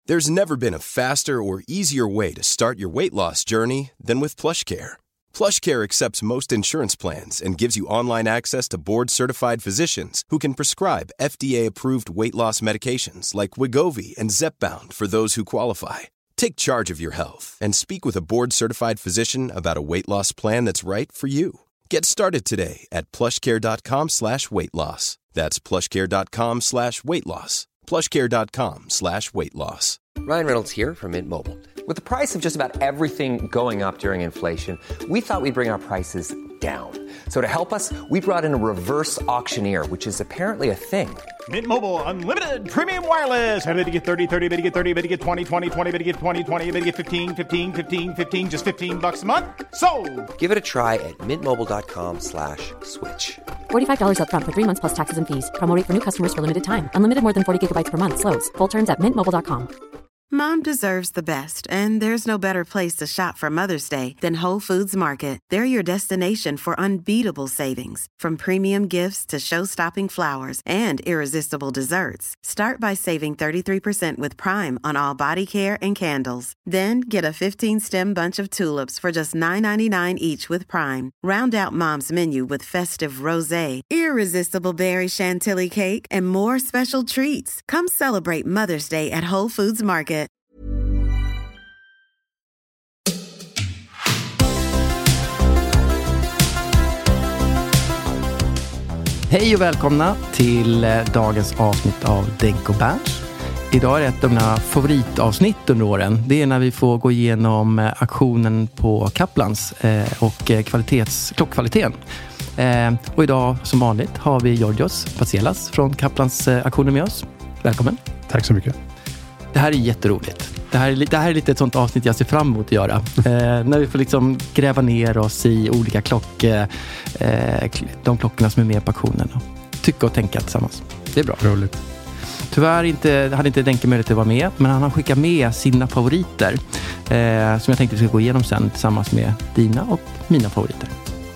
There's never been a faster or easier way to start your weight loss journey than with PlushCare. PlushCare accepts most insurance plans and gives you online access to board-certified physicians who can prescribe FDA-approved weight loss medications like Wegovy and Zepbound for those who qualify. Take charge of your health and speak with a board-certified physician about a weight loss plan that's right for you. Get started today at plushcare.com/weightloss. That's plushcare.com/weightloss. plushcare.com/weightloss. Ryan Reynolds here from Mint Mobile. With the price of just about everything going up during inflation, we thought we'd bring our prices down. So to help us, we brought in a reverse auctioneer, which is apparently a thing. Mint Mobile Unlimited Premium Wireless. How to get 30, 30, how to get 30, how to get 20, 20, 20, how to get 20, 20, how to get 15, 15, 15, 15, just $15 a month? Sold! Give it a try at mintmobile.com/switch. $45 up front for 3 months plus taxes and fees. Promo rate for new customers for limited time. Unlimited more than 40 gigabytes per month. Slows full terms at mintmobile.com. Mom deserves the best, and there's no better place to shop for Mother's Day than Whole Foods Market. They're your destination for unbeatable savings, from premium gifts to show-stopping flowers and irresistible desserts. Start by saving 33% with Prime on all body care and candles. Then get a 15-stem bunch of tulips for just $9.99 each with Prime. Round out Mom's menu with festive rosé, irresistible berry chantilly cake, and more special treats. Come celebrate Mother's Day at Whole Foods Market. Hej och välkomna till dagens avsnitt av Denk och Berns. Idag är det ett av mina favoritavsnitt under åren. Det är när vi får gå igenom aktionen på Kaplans och klockkvaliteten. Och idag som vanligt har vi Georgios Patselas från Kaplans aktionen med oss. Välkommen. Tack så mycket. Det här är jätteroligt. Det här är lite ett sånt avsnitt jag ser fram emot att göra. När vi får liksom gräva ner oss i olika de klockorna som är med på aktionen. Och tycka och tänka tillsammans. Det är bra. Roligt. Tyvärr hade inte Denke möjlighet att vara med. Men han har skickat med sina favoriter. Som jag tänkte vi ska gå igenom sen tillsammans med dina och mina favoriter.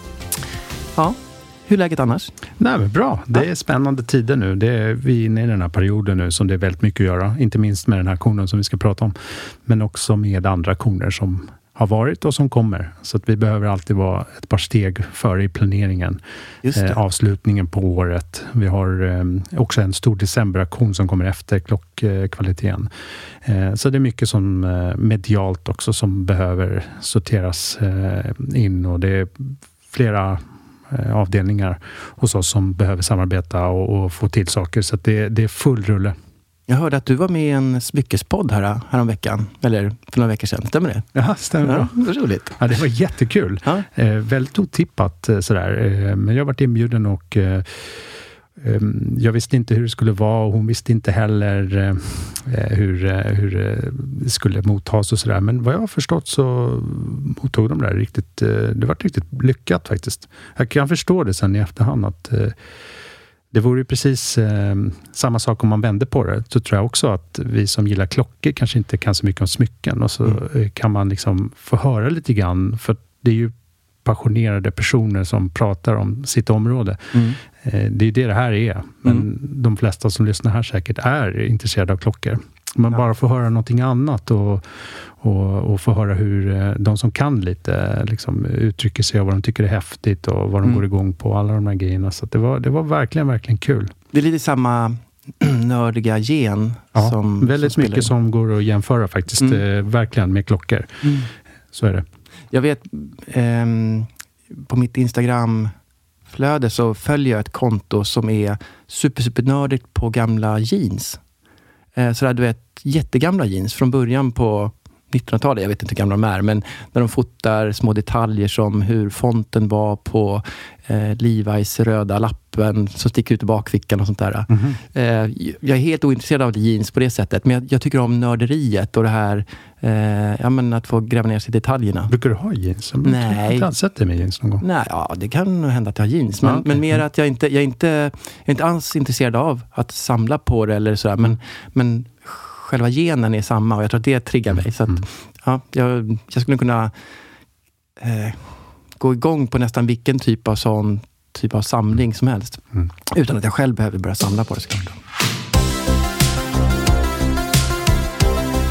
Ja. Hur är läget annars? Nej, men bra. Det är spännande tider nu. Vi är inne i den här perioden nu som det är väldigt mycket att göra. Inte minst med den här aktionen som vi ska prata om. Men också med andra aktioner som har varit och som kommer. Så att vi behöver alltid vara ett par steg före i planeringen. Avslutningen på året. Vi har också en stor decemberaktion som kommer efter klockkvaliteten. Så det är mycket som medialt också som behöver sorteras in. Och det är flera avdelningar hos oss som behöver samarbeta och få till saker. Så att det är full rulle. Jag hörde att du var med i en smyckespodd här om veckan. Eller för några veckor sedan. Stämmer det? Ja, stämmer bra. Det var roligt. Ja, det var jättekul. Ja. Väldigt otippat sådär. Men jag har varit inbjuden och jag visste inte hur det skulle vara och hon visste inte heller hur det skulle mottas och sådär. Men vad jag har förstått så mottog de där riktigt, det var riktigt lyckat faktiskt. Jag kan förstå det sen i efterhand att det vore ju precis samma sak om man vände på det. Så tror jag också att vi som gillar klockor kanske inte kan så mycket om smycken och så kan man liksom få höra lite grann, för det är ju passionerade personer som pratar om sitt område. Det är det här är. Men de flesta som lyssnar här säkert är intresserade av klockor. Man bara får höra någonting annat och få höra hur de som kan lite liksom uttrycker sig och vad de tycker är häftigt och vad de går igång på, alla de här grejerna. Så att det var verkligen, verkligen kul. Det är lite samma nördiga gen. Ja, som väldigt som mycket som går att jämföra faktiskt. Verkligen med klockor. Så är det. Jag vet, på mitt Instagram-flöde så följer jag ett konto som är supernördigt på gamla jeans. Så där, du vet, jättegamla jeans från början på 1900-talet, jag vet inte hur gamla de är, men när de fotar små detaljer som hur fonten var på Levi's röda lappen som sticker ut i bakfickan och sånt där. Jag är helt ointresserad av jeans på det sättet, men jag tycker om nörderiet och det här att få gräva ner sig i detaljerna. Brukar du ha jeans? Nej. Jag har inte sett dig med jeans någon gång. Nej, ja, det kan nog hända att jag har jeans. Men mer att jag är inte alls intresserad av att samla på det eller sådär. Men själva genen är samma och jag tror att det triggar mig. Så att, ja, jag skulle kunna gå igång på nästan vilken typ av samling som helst. Utan att jag själv behöver börja samla på det såklart.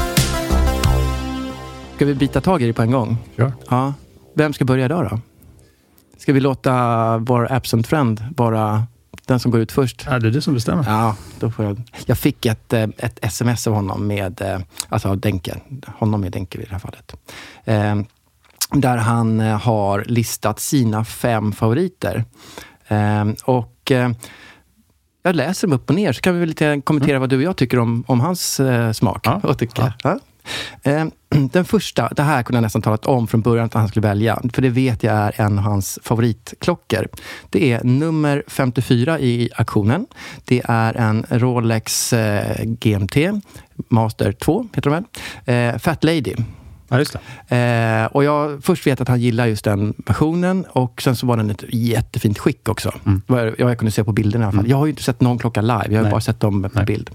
Ska vi bita tag i det på en gång? Ja. Vem ska börja idag då? Ska vi låta vår absent friend vara den som går ut först? Ja, det är det som bestämmer. Ja, då får jag fick ett sms av honom med, alltså Denke. Honom med Denke i det här fallet. Där han har listat sina 5 favoriter. Och jag läser dem upp och ner, så kan vi väl lite kommentera vad du och jag tycker om hans smak. Ja. Den första, det här kunde jag nästan talat om från början att han skulle välja, för det vet jag är en av hans favoritklockor. Det är nummer 54 i auktionen. Det är en Rolex GMT Master 2, heter de väl? Fat Lady. Ja, just det. Och jag först vet att han gillar just den versionen, och sen så var den ett jättefint skick också. Jag kunde se på bilderna i alla fall. Jag har ju inte sett någon klocka live, jag har bara sett dem på bild.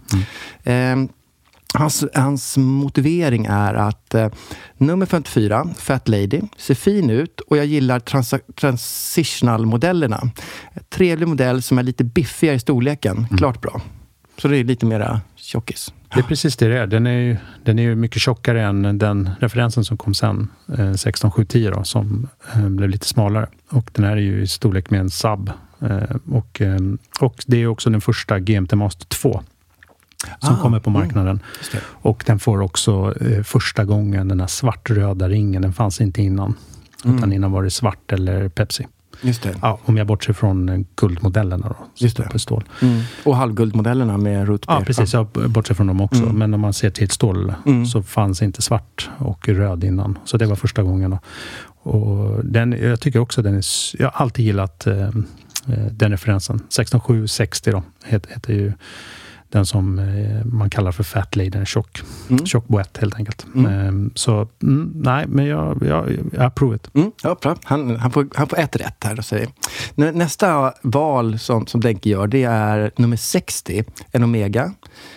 Hans motivering är att nummer 54, Fat Lady, ser fin ut och jag gillar transitional-modellerna. Trevlig modell som är lite biffigare i storleken. Klart bra. Så det är lite mera tjockis. Det är precis det är. Den är ju mycket tjockare än den referensen som kom sen, 16710 då, som blev lite smalare. Och den här är ju i storlek med en sub. Och det är också den första GMT Master 2 som kommer på marknaden. Och den får också första gången den här svartröda ringen. Den fanns inte innan. Utan innan var det svart eller Pepsi. Just det. Ja, om jag bortser från guldmodellerna då. Just det. Stål. Och halvguldmodellerna med root beer. Ja, precis. Jag bortser från dem också. Men om man ser till stål så fanns inte svart och röd innan. Så det var första gången då. Och jag tycker också jag har alltid gillat den referensen. 16760 då heter ju den som man kallar för Fat Lady, en tjock boett helt enkelt. Nej, men jag har provat. Ja, bra. Han får ett rätt här. Så. Nästa val som Denke gör, det är nummer 60, en Omega.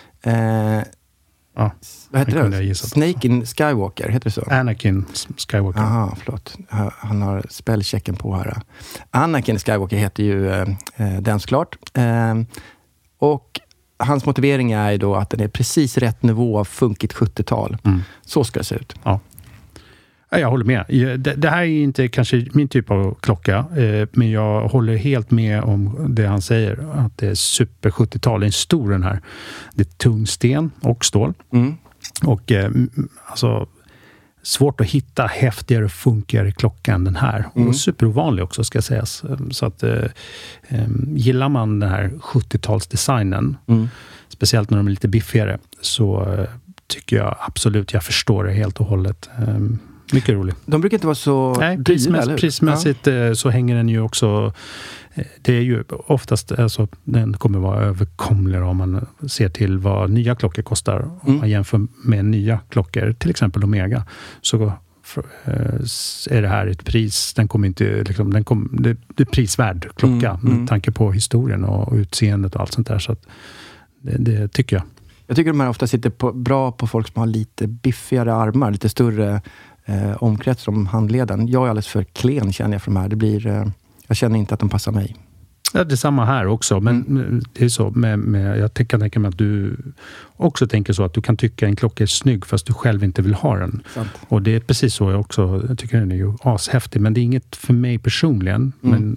Vad heter det? Snake in Skywalker, heter det så? Anakin Skywalker. Aha, förlåt. Han har spellchecken på här. Anakin Skywalker heter ju den såklart. Och hans motivering är ju då att den är precis rätt nivå av funkigt 70-tal. Så ska det se ut. Ja. Jag håller med. Det här är inte kanske min typ av klocka, men jag håller helt med om det han säger. Att det är super 70-tal. Det är stor den här. Det är tung sten och stål. Och alltså svårt att hitta häftigare och funkigare klocka än den här. Och superovanlig också ska sägas. Så att gillar man den här 70-talsdesignen, speciellt när de är lite biffigare, så tycker jag absolut, jag förstår det helt och hållet. Mycket roligt. De brukar inte vara så dyra, prismässigt så hänger den ju också. Det är ju oftast, alltså, den kommer vara överkomlig om man ser till vad nya klockor kostar. Om man jämför med nya klockor, till exempel Omega, så är det här ett pris. Den kommer inte, liksom, det är prisvärd klocka med tanke på historien och utseendet och allt sånt där. Så att det tycker jag. Jag tycker de här ofta sitter bra på folk som har lite biffigare armar, lite större omkrets om handleden. Jag är alldeles för klen, känner jag, för de här. Jag känner inte att de passar mig. Ja, det är samma här också. Men det är så. Jag kan tänka mig att du också tänker så att du kan tycka en klocka är snygg fast du själv inte vill ha den. Sant. Och det är precis så jag också. Jag tycker den är ju ashäftig. Men det är inget för mig personligen. Men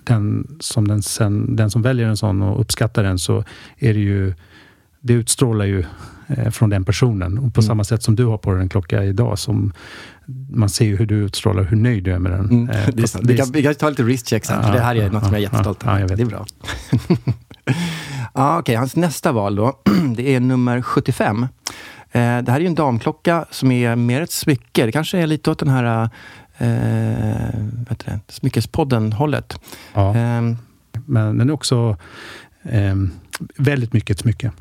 den som väljer en sån och uppskattar den, så är det ju, det utstrålar ju från den personen. Och på samma sätt som du har på den klocka idag, som man ser ju hur du utstrålar, hur nöjd du är med den. Vi kan ta lite wristcheck sen, för det här är något som jag är jättestolt över. Det är bra. Okej, hans nästa val då, det är nummer 75. Det här är ju en damklocka som är mer ett smycke. Det kanske är lite åt den här smyckespodden-hållet. Ja. Men den är också väldigt mycket ett smycke.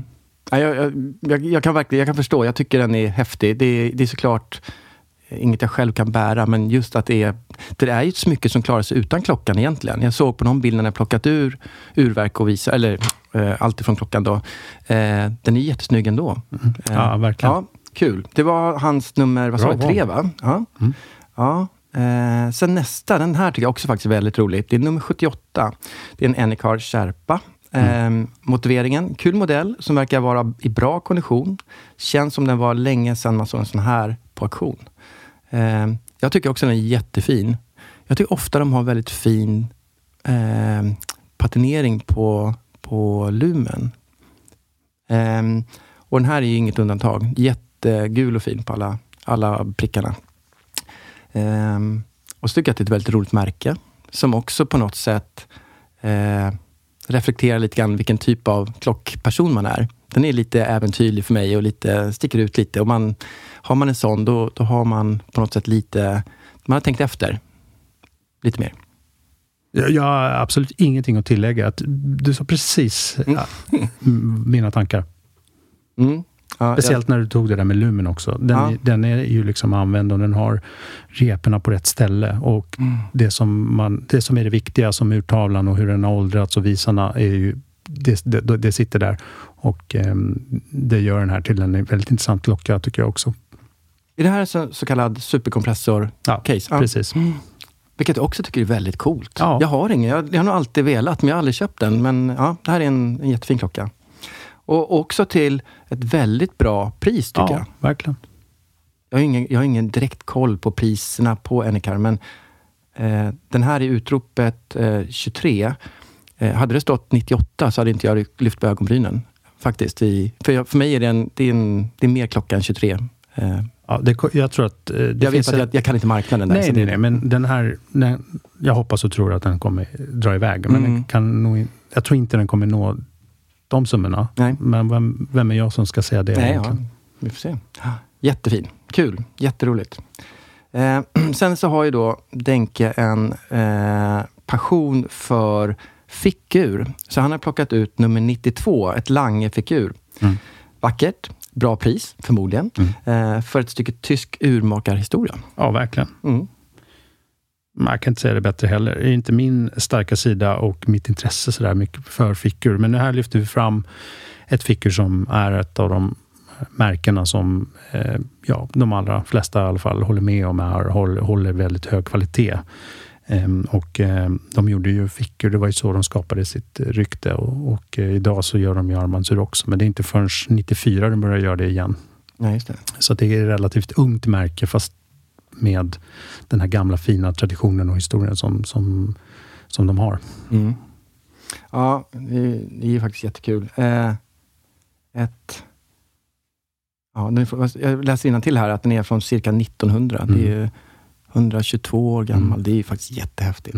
Jag kan förstå. Jag tycker den är häftig. Det är såklart inget jag själv kan bära, men just att det är ju ett smycke som klarar sig utan klockan egentligen. Jag såg på någon bild när jag plockat urverk och visa, eller allt ifrån klockan då. Den är jättesnygg ändå. Ja, verkligen. Ja, kul. Det var hans nummer, vad sa jag, 3, va? Ja. Ja. Sen nästa, den här tycker jag också faktiskt är väldigt roligt. Det är nummer 78. Det är en Anycar Sherpa. Motiveringen, kul modell som verkar vara i bra kondition. Känns som den var länge sedan man såg en sån här på auktion. Jag tycker också den är jättefin. Jag tycker ofta de har väldigt fin patinering på lumen. Och den här är ju inget undantag. Jättegul och fin på alla prickarna. Och så tycker jag att det är ett väldigt roligt märke. Som också på något sätt reflekterar lite grann vilken typ av klockperson man är. Den är lite äventyrlig för mig och lite sticker ut lite. Och har man en sån, då har man på något sätt lite... Man har tänkt efter lite mer. Jag har absolut ingenting att tillägga. Du sa precis mina tankar. Speciellt när du tog det där med lumen också. Den är ju liksom använd och den har reporna på rätt ställe. Och det som är det viktiga som urtavlan och hur den har åldrats och visarna är ju det sitter där. Och det gör den här till en väldigt intressant klocka tycker jag också. Är det här så kallad superkompressor-case? Ja, precis. Vilket jag också tycker är väldigt coolt. Ja. Jag har ingen, jag har nog alltid velat, men jag har aldrig köpt den. Men ja, det här är en jättefin klocka. Och också till ett väldigt bra pris tycker jag. Ja, verkligen. Jag har ingen direkt koll på priserna på Enicar, men den här i utropet 23. Hade det stått 98 så hade inte jag lyft på ögonbrynen. Faktiskt. För mig är det är mer klocka än 23. Ja, jag tror att... jag vet att jag kan inte marknaden där. Nej, men den här... jag hoppas och tror att den kommer dra iväg. Men den kan nog, jag tror inte den kommer nå de summorna. Nej. Men vem är jag som ska säga det? Nej, vi får se. Jättefin. Kul. Jätteroligt. Sen så har ju då Denke en passion för fickur. Så han har plockat ut nummer 92, ett Lange-fickur. Vackert. Bra pris, förmodligen. För ett stycke tysk urmakarhistoria. Ja, verkligen. Man kan inte säga det bättre heller. Det är inte min starka sida och mitt intresse så där mycket för fickur. Men nu här lyfter vi fram ett fickur som är ett av de märkena som de allra flesta i alla fall håller med om håller väldigt hög kvalitet. Och de gjorde ju fickor, det var ju så de skapade sitt rykte och idag så gör de ju armbandsur också, men det är inte förrän 94 de börjar göra det igen. Ja, just det. Så det är ett relativt ungt märke fast med den här gamla fina traditionen och historien som de har. Ja, det är ju faktiskt jättekul. Jag läser innantill här att den är från cirka 1900. Det är ju 122 år gammal. Det är ju faktiskt jättehäftigt.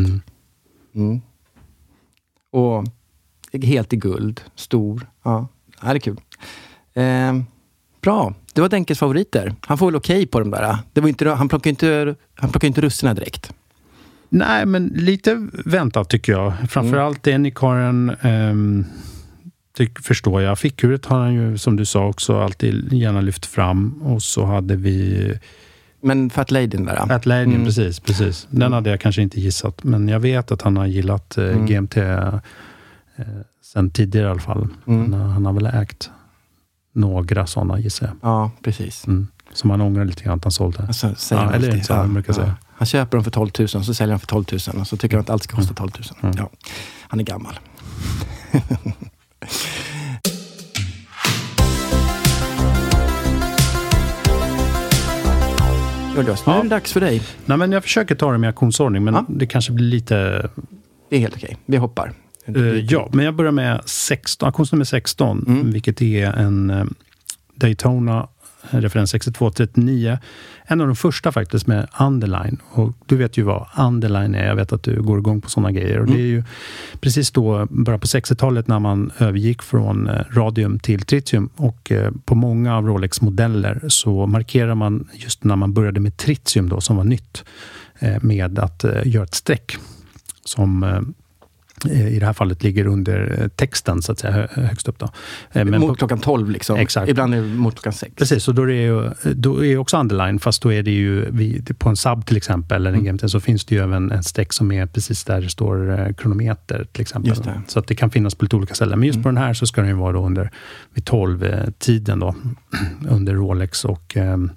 Och helt i guld. Stor. Ja, det är kul. Bra. Det var Denkes favoriter. Han får väl okej på dem där. Det var inte, han plockar inte russerna direkt. Nej, men lite väntat tycker jag. Framförallt Enikaren förstår jag. Fickhuret har han ju, som du sa också, alltid gärna lyft fram. Och så hade vi... Men Fat Ladyn där. Fat Ladyn, precis. Den hade jag kanske inte gissat. Men jag vet att han har gillat GMT sen tidigare i alla fall. Han har väl ägt några sådana, gissar jag. Ja, precis. Som han ångrar lite grann att han sålde. Alltså, säger han köper dem för 12 000, så säljer han för 12 000. Och så tycker han att allt ska kosta 12 000. Ja, han är gammal. Nu är det dags för dig. Nej, men jag försöker ta det med auktionsordning, men det kanske blir lite... Det är helt okej. Vi hoppar. Ja, men jag börjar med auktionsnummer 16, vilket är en Daytona referens 6239. En av de första faktiskt med underline. Och du vet ju vad underline är. Jag vet att du går igång på sådana grejer. Och det är ju precis då, bara på 60-talet när man övergick från radium till tritium. Och på många av Rolex-modeller så markerar man just när man började med tritium då, som var nytt, med att göra ett streck som... i det här fallet ligger under texten så att säga högst upp då. Men mot klockan 12 liksom. Exakt. Ibland är det mot klockan 6. Precis, och då är också underline, fast då är det ju på en sub till exempel eller en GMT, så finns det ju även en streck som är precis där det står kronometer till exempel. Just det. Så att det kan finnas på lite olika ställen. Men just på den här så ska den ju vara då vid 12-tiden då under Rolex och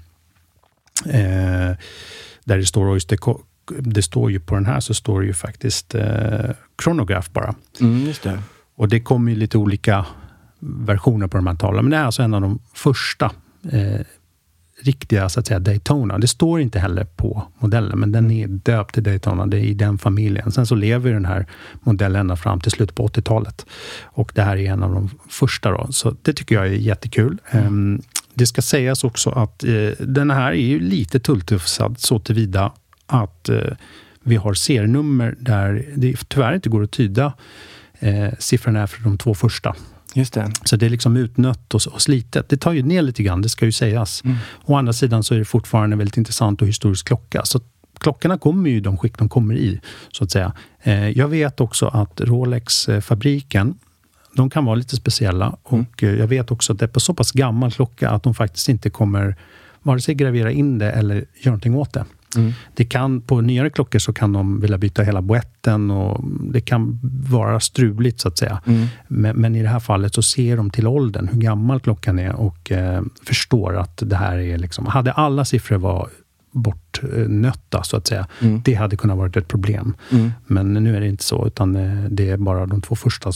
där det står just det står ju på den här så står det ju faktiskt kronograf bara. Just det. Och det kommer ju lite olika versioner på de här talen. Men det är alltså en av de första riktiga så att säga Daytona. Det står inte heller på modellen, men den är döpt till Daytona. Det är i den familjen. Sen så lever den här modellen ända fram till slutet på 80-talet. Och det här är en av de första då. Så det tycker jag är jättekul. Det ska sägas också att den här är ju lite tulltufsad så tillvida att vi har serienummer där det tyvärr inte går att tyda siffrorna för de 2 första. Just det. Så det är liksom utnött och slitet. Det tar ju ner lite grann, det ska ju sägas. Å andra sidan så är det fortfarande en väldigt intressant och historisk klocka. Så klockorna kommer ju i de skick de kommer i, så att säga. Jag vet också att Rolex-fabriken, de kan vara lite speciella. Och jag vet också att det är på så pass gammal klocka att de faktiskt inte kommer vare sig gravera in det eller göra någonting åt det. Det kan, på nyare klockor så kan de vilja byta hela boetten och det kan vara struligt så att säga. Men i det här fallet så ser de till åldern, hur gammal klockan är och förstår att det här är liksom, hade alla siffror var bortnötta så att säga, det hade kunnat vara ett problem. Men nu är det inte så, utan det är bara de 2 första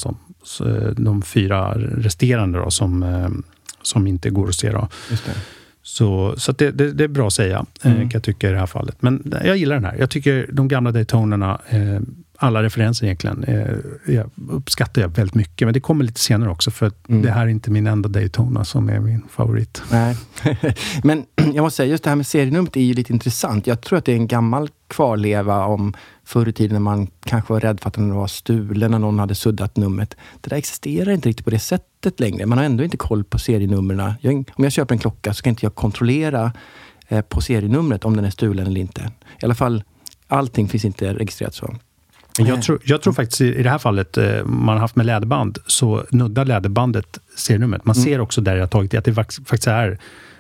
de 4 resterande då, som inte går att se då. Just det. Så att det är bra att säga, kan jag tycka i det här fallet. Men jag gillar den här. Jag tycker de gamla Daytonerna, alla referenser egentligen, jag uppskattar jag väldigt mycket. Men det kommer lite senare också, för att det här är inte min enda Daytona som är min favorit. Nej. Men jag måste säga, just det här med serienumret är ju lite intressant. Jag tror att det är en gammal kvarleva om förr i tiden när man kanske var rädd för att den var stulen när någon hade suddat numret. Det där existerar inte riktigt på det sättet längre. Man har ändå inte koll på serienumren. Om jag köper en klocka så kan inte jag kontrollera på serienumret om den är stulen eller inte. I alla fall, allting finns inte registrerat så. Jag tror faktiskt i det här fallet man har haft med läderband, så nuddar läderbandet serienumret. Man ser också där jag har tagit det att det faktiskt är,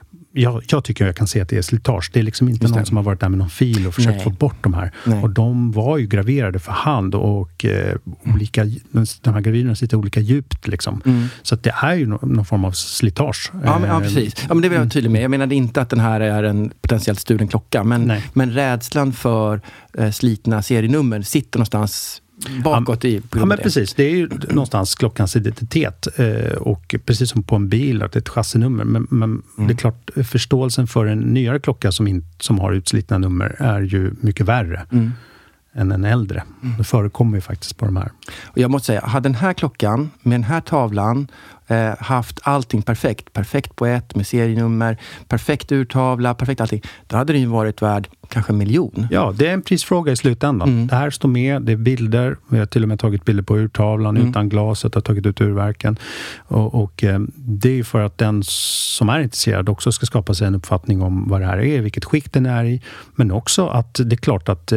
jag tycker jag kan se att det är slitage. Det är liksom inte någon som har varit där med någon fil och försökt få bort de här. Och de var ju graverade för hand och de här gravyrerna sitter olika djupt liksom. Så att det är ju någon form av slitage. Ja, precis. Ja, men det vill jag vara tydlig med. Jag menar inte att den här är en potentiellt stulen klocka, men rädslan för slitna serienummer sitter någonstans bakåt i. Ja, men precis. Det är ju någonstans klockans identitet. Och precis som på en bil, att det är ett chassinummer. Men det är klart, förståelsen för en nyare klocka som har utslitna nummer är ju mycket värre än en äldre. Det förekommer ju faktiskt på de här. Och jag måste säga, hade den här klockan med den här tavlan haft allting perfekt på ett med serienummer, perfekt urtavla, perfekt allting, då hade den ju varit värd kanske 1 miljon. Ja, det är en prisfråga i slutändan. Det här står med, det är bilder, vi har till och med tagit bilder på urtavlan utan glaset, har tagit ut urverken och det är ju för att den som är intresserad också ska skapa sig en uppfattning om vad det här är, vilket skick den är i, men också att det är klart att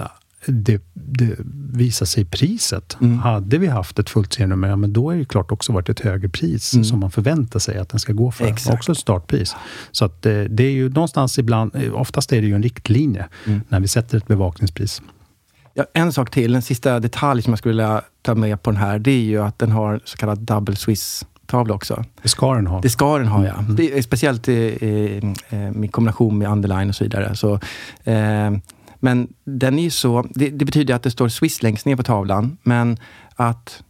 det visar sig priset. Hade vi haft ett fullt serienummer, men då är det klart också varit ett högre pris som man förväntar sig att den ska gå för. Exakt. Också ett startpris. Så att det är ju någonstans ibland, oftast är det ju en riktlinje när vi sätter ett bevakningspris. Ja, en sak till, en sista detalj som jag skulle vilja ta med på den här, det är ju att den har så kallad double Swiss tavla också. Det ska den ha. Det ska den ha, ja. Det är speciellt i kombination med underline och så vidare. Så men den är ju så, det betyder att det står Swiss längst ner på tavlan, men att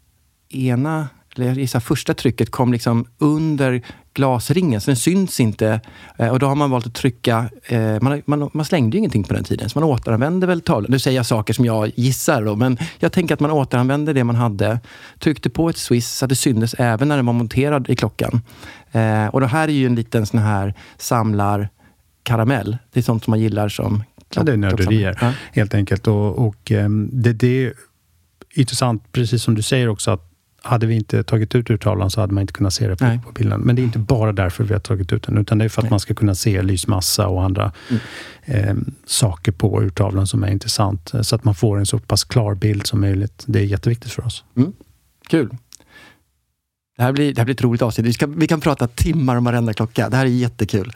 första trycket kom liksom under glasringen, så den syns inte, och då har man valt att trycka, man slängde ju ingenting på den tiden, så man återanvände väl tavlan. Nu säger jag saker som jag gissar då, men jag tänker att man återanvände det man hade, tryckte på ett Swiss så att det syntes även när den var monterad i klockan. Och det här är ju en liten sån här samlarkaramell, det är sånt som man gillar som det är nörderier, helt enkelt. Och det är intressant, precis som du säger också, att hade vi inte tagit ut urtavlan så hade man inte kunnat se det på bilden. Men det är inte bara därför vi har tagit ut den, utan det är för att man ska kunna se lysmassa och andra saker på urtavlan som är intressant. Så att man får en så pass klar bild som möjligt. Det är jätteviktigt för oss. Kul. Det här blir ett roligt avsnitt. Vi kan prata timmar om varenda klocka. Det här är jättekul.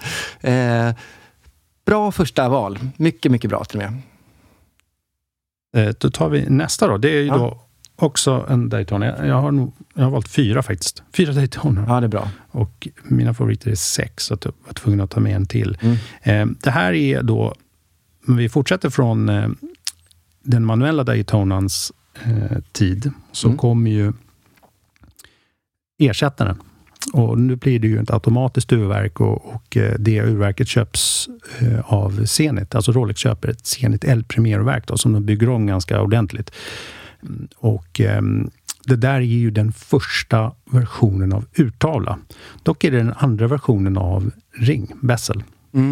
Bra första val. Mycket, mycket bra till och med. Då tar vi nästa då. Det är ju då också en Daytona. Jag har valt 4 faktiskt. 4 Daytona. Ja, det är bra. Och mina favoriter är 6, så att jag var tvungen att ta med en till. Det här är då, vi fortsätter från den manuella Daytonans tid, så kommer ju ersättaren. Och nu blir det ju ett automatiskt urverk och det urverket köps av Zenit. Alltså Rolex köper ett Zenit L Premier-verk då, som de bygger om ganska ordentligt. Och det där är ju den första versionen av urtavla. Dock är det den andra versionen av ring, bezel.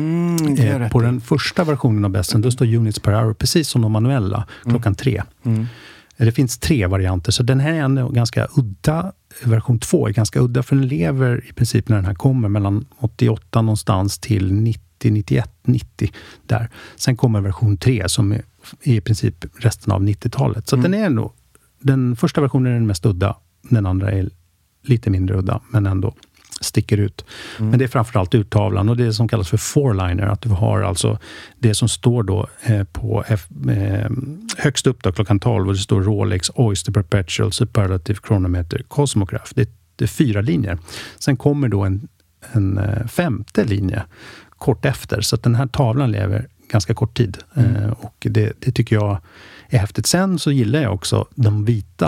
På den första versionen av bezeln då står units per hour precis som de manuella klockan 3. Det finns 3 varianter, så den här är en ganska udda. Version 2 är ganska udda, för den lever i princip när den här kommer mellan 88 någonstans till 90, 91, 90 där. Sen kommer version 3 som är i princip resten av 90-talet. Så den är nog, den första versionen är den mest udda, den andra är lite mindre udda, men ändå sticker ut. Men det är framförallt urtavlan och det som kallas för four-liner, att du har alltså det som står då på högst upp då klockan 12 och det står Rolex, Oyster Perpetual, Superlative, Chronometer, Cosmograph. Det är 4 linjer. Sen kommer då en 5:e linje kort efter, så att den här tavlan lever ganska kort tid. Och det tycker jag är häftigt. Sen så gillar jag också den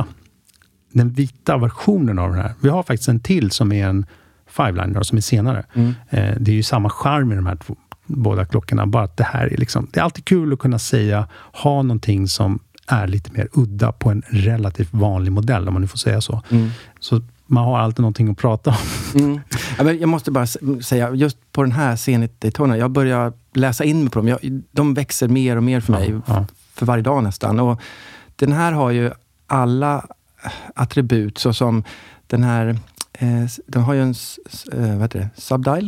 vita versionen av den här. Vi har faktiskt en till som är en 5-liner som är senare. Det är ju samma charm i de här båda klockorna, bara att det här är liksom, det är alltid kul att kunna ha någonting som är lite mer udda på en relativt vanlig modell, om man nu får säga så. Så man har alltid någonting att prata om. Ja, men jag måste bara säga, just på den här Zenit Daytona, jag börjar läsa in mig på dem. De växer mer och mer för mig för varje dag nästan. Och den här har ju alla attribut, så som den här den har ju en subdial,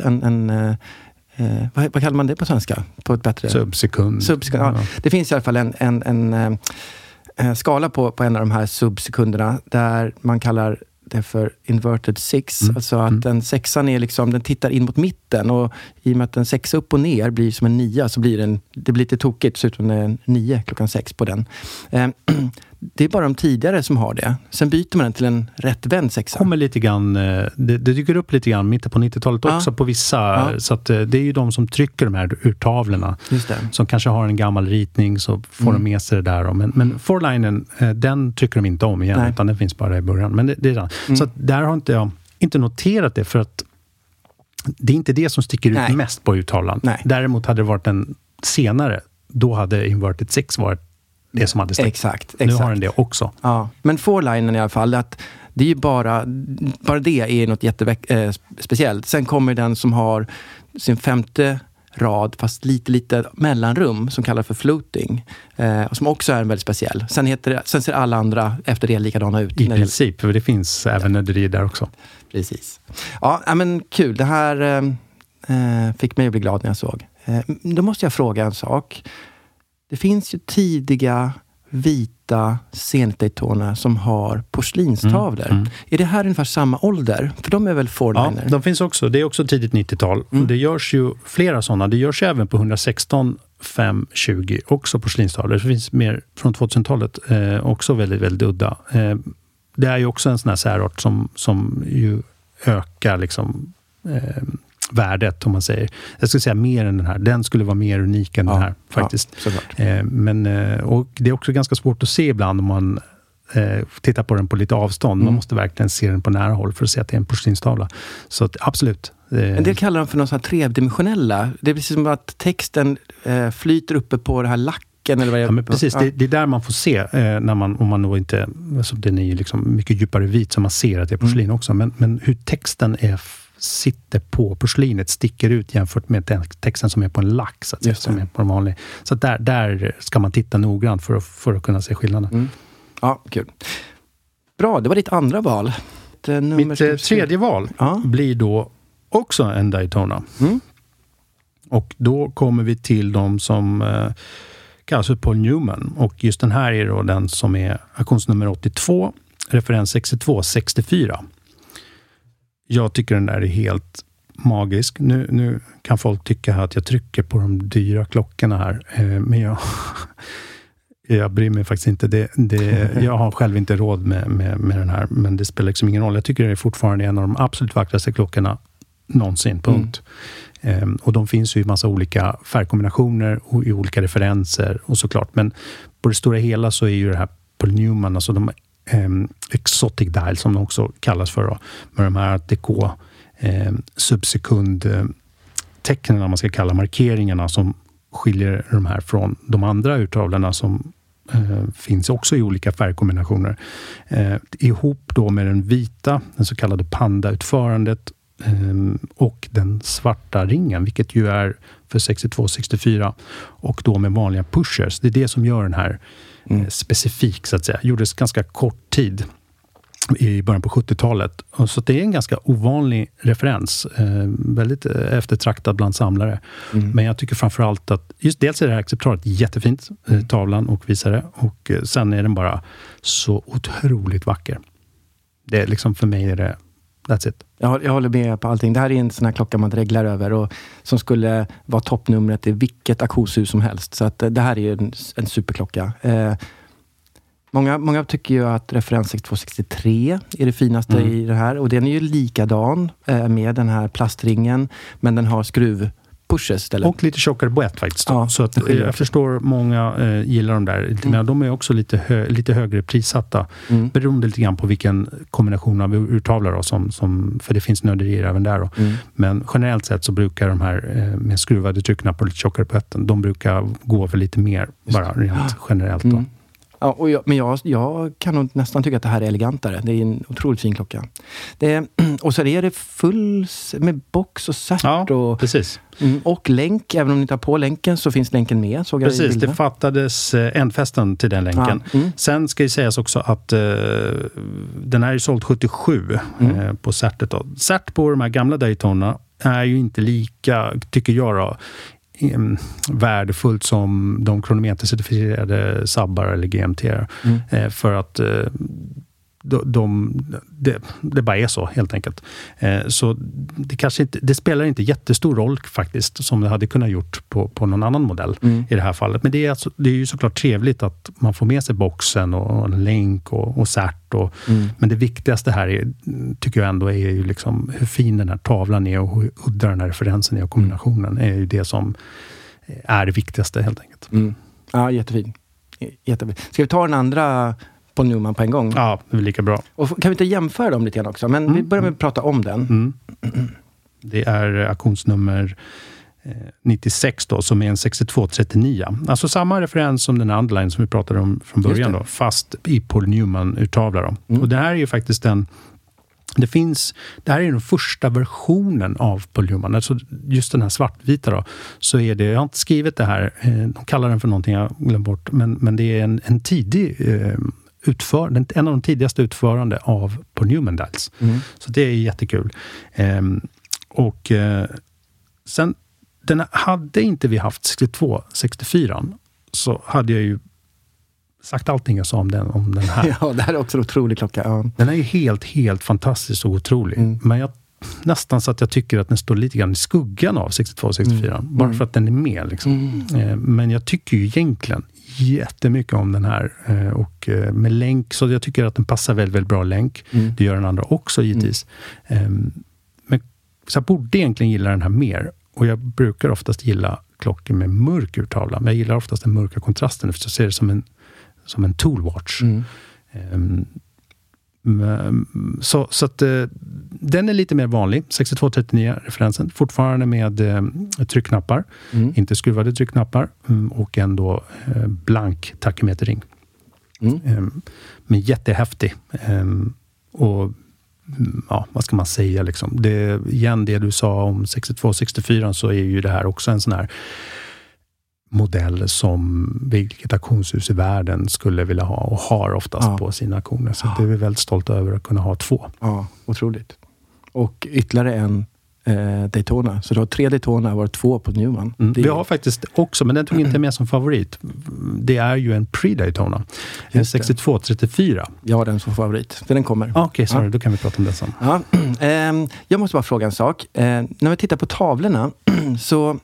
vad kallar man det på svenska? På ett bättre subsekund. Ja. Det finns i alla fall en skala på en av de här subsekunderna där man kallar det för inverted 6. Alltså att den 6an är liksom, den tittar in mot mitten, och i och med att en 6 upp och ner blir som en 9, så blir det blir lite tokigt, så utom det är en 9 klockan 6 på den. Det är bara de tidigare som har det. Sen byter man den till en rättvänd 6. Kommer lite grann, det dyker upp lite grann mitten på 90-talet också på vissa. Så att det är ju de som trycker de här urtavlorna. Just det. Som kanske har en gammal ritning, så får de med sig det där. Men four-linen, den trycker de inte om igen. Nej. Utan den finns bara i början. Men det är den. Så att där har jag inte noterat det, för att det är inte det som sticker ut mest på urtavlan. Nej. Däremot hade det varit en senare, då hade inverted 6 varit det som hade ställt. Exakt. Nu har den det också. Ja, men four-linen i alla fall, att det är ju bara det är något jättespeciellt. Sen kommer den som har sin 5:e rad, fast lite mellanrum, som kallas för floating. Och som också är en väldigt speciell. Sen ser alla andra efter det likadana ut. I princip, för det finns även nörderier där också. Precis. Ja, men kul. Det här fick mig att bli glad när jag såg. Då måste jag fråga en sak. Det finns ju tidiga vita Zenit Daytona som har porslinstavlor. Är det här ungefär samma ålder? För de är väl four-liner? Ja, de finns också. Det är också tidigt 90-tal. Det görs ju flera sådana. Det görs även på 116 520 också porslinstavlor. Det finns mer från 2000-talet. Också väldigt, väldigt udda. Det är ju också en sån här särart som ju ökar liksom värdet, om man säger. Jag skulle säga mer än den här. Den skulle vara mer unik än den här, faktiskt. Men och det är också ganska svårt att se ibland om man tittar på den på lite avstånd. Man måste verkligen se den på nära håll för att se att det är en porslinstavla. Så att, absolut. En del kallar dem för någon sån här tredimensionella. Det är precis som att texten flyter uppe på det här lacken. Eller vad det är. Ja, men precis. Det är där man får se om man nog inte, alltså den är ju liksom mycket djupare vit, så man ser att det är porslin också. Men hur texten sitter på porslinet sticker ut jämfört med den texten som är på en lack, så att säga, som är på en vanlig. Så där ska man titta noggrant för att kunna se skillnaden. Ja, kul. Bra, det var ditt andra val. Mitt tredje val blir då också en Daytona. Och då kommer vi till de som kallas för Paul Newman. Och just den här är då den som är auktionsnummer 82, referens 6264. Jag tycker den där är helt magisk. Nu kan folk tycka att jag trycker på de dyra klockorna här. Men jag bryr mig faktiskt inte. Jag har själv inte råd med den här. Men det spelar liksom ingen roll. Jag tycker det är fortfarande en av de absolut vackraste klockorna någonsin. Punkt. Och de finns ju i massa olika färgkombinationer och i olika referenser och såklart. Men på det stora hela så är ju det här Paul Newman, alltså de exotic dial som de också kallas för då, med de här Art Deco subsekundtecknen, om man ska kalla markeringarna, som skiljer de här från de andra urtavlorna som finns också i olika färgkombinationer. Ihop då med den vita, den så kallade panda-utförandet, och den svarta ringen, vilket ju är för 62-64, och då med vanliga pushers. Det är det som gör den här specifik, så att säga. Gjordes ganska kort tid i början på 70-talet. Så det är en ganska ovanlig referens. Väldigt eftertraktad bland samlare. Men jag tycker framförallt att just dels är det här exemplaret jättefint, tavlan och visare. Och sen är den bara så otroligt vacker. Det är liksom, för mig är det that's it. Jag håller med på allting. Det här är en sån här klocka man dreglar över och som skulle vara toppnumret i vilket auktionshus som helst. Så att det här är ju en superklocka. Många tycker ju att referens 6263 är det finaste i det här. Och den är ju likadan med den här plastringen. Men den har skruvpushes istället. Och lite tjockare boett faktiskt. Ja, så att, jag förstår många gillar de där. Men de är också lite högre prissatta. Beroende lite grann på vilken kombination av urtavlor då, som för det finns nörderier även där då. Men generellt sett så brukar de här med skruvade tryckknappar och lite tjockare boetten, de brukar gå för lite mer bara rent generellt då. Ja, och jag kan nog nästan tycka att det här är elegantare. Det är en otroligt fin klocka. Och så är det full med box och cert. Ja, och, precis. Och länk. Även om ni inte har på länken så finns länken med. Såg jag precis, det fattades ändfästen till den länken. Sen ska ju sägas också att den här är såld 77 på certet då. Cert på de här gamla Daytona är ju inte lika, tycker jag då, värdefullt som de kronometercertifierade Sabbar eller GMT för att det bara är så helt enkelt. Så det kanske inte, det spelar inte jättestor roll faktiskt som det hade kunnat gjort på någon annan modell i det här fallet. Men det är ju såklart trevligt att man får med sig boxen och en länk och cert men det viktigaste här tycker jag ändå är ju liksom hur fin den här tavlan är och hur udda den här referensen är och kombinationen är ju det som är det viktigaste helt enkelt. Ja, jättefin. Ska vi ta den andra på Newman på en gång? Ja, det är lika bra. Och kan vi inte jämföra dem lite grann också? Men vi börjar med att prata om den. Det är auktionsnummer 96 då, som är en 6239. Alltså samma referens som den underline som vi pratade om från början då, fast i Paul Newman-urtavlar då. Och det här är ju faktiskt det här är den första versionen av Paul Newman. Alltså just den här svartvita då, så är det, jag har inte skrivit det här, de kallar den för någonting jag glömt bort, men det är en tidig en av de tidigaste utförande av Paul Newman dials. Så det är jättekul. Sen hade inte vi haft 62-64 så hade jag ju sagt allting jag sa om den här. Ja, det här är också en otrolig klocka. Ja. Den är ju helt fantastisk och otrolig. Men jag nästan så att jag tycker att den står lite grann i skuggan av 62-64. Bara för att den är med liksom. Men jag tycker ju egentligen jättemycket om den här och med länk, så jag tycker att den passar väldigt, väldigt bra länk. Det gör den andra också givetvis. Men så jag borde egentligen gilla den här mer, och jag brukar oftast gilla klockor med mörk urtavla, men jag gillar oftast den mörka kontrasten för jag ser det som en toolwatch. Så att den är lite mer vanlig, 6239 referensen, fortfarande med tryckknappar, inte skruvade tryckknappar, och ändå blank takymeterring. Men jättehäftig. Och ja, vad ska man säga liksom? Det du sa om 62-64, så är ju det här också en sån här modell som vilket auktionshus i världen skulle vilja ha och har oftast på sina auktioner. Så det är vi väldigt stolta över att kunna ha 2. Ja, otroligt. Och ytterligare en Daytona. Så du har 3 Daytona, var 2 på Newman. Vi har faktiskt också, men den tog inte med som favorit. Det är ju en pre-Daytona. En 62-34. Ja, den som favorit. För den kommer. Okej, sorry, då kan vi prata om det sen. Ja. Jag måste bara fråga en sak. När vi tittar på tavlorna så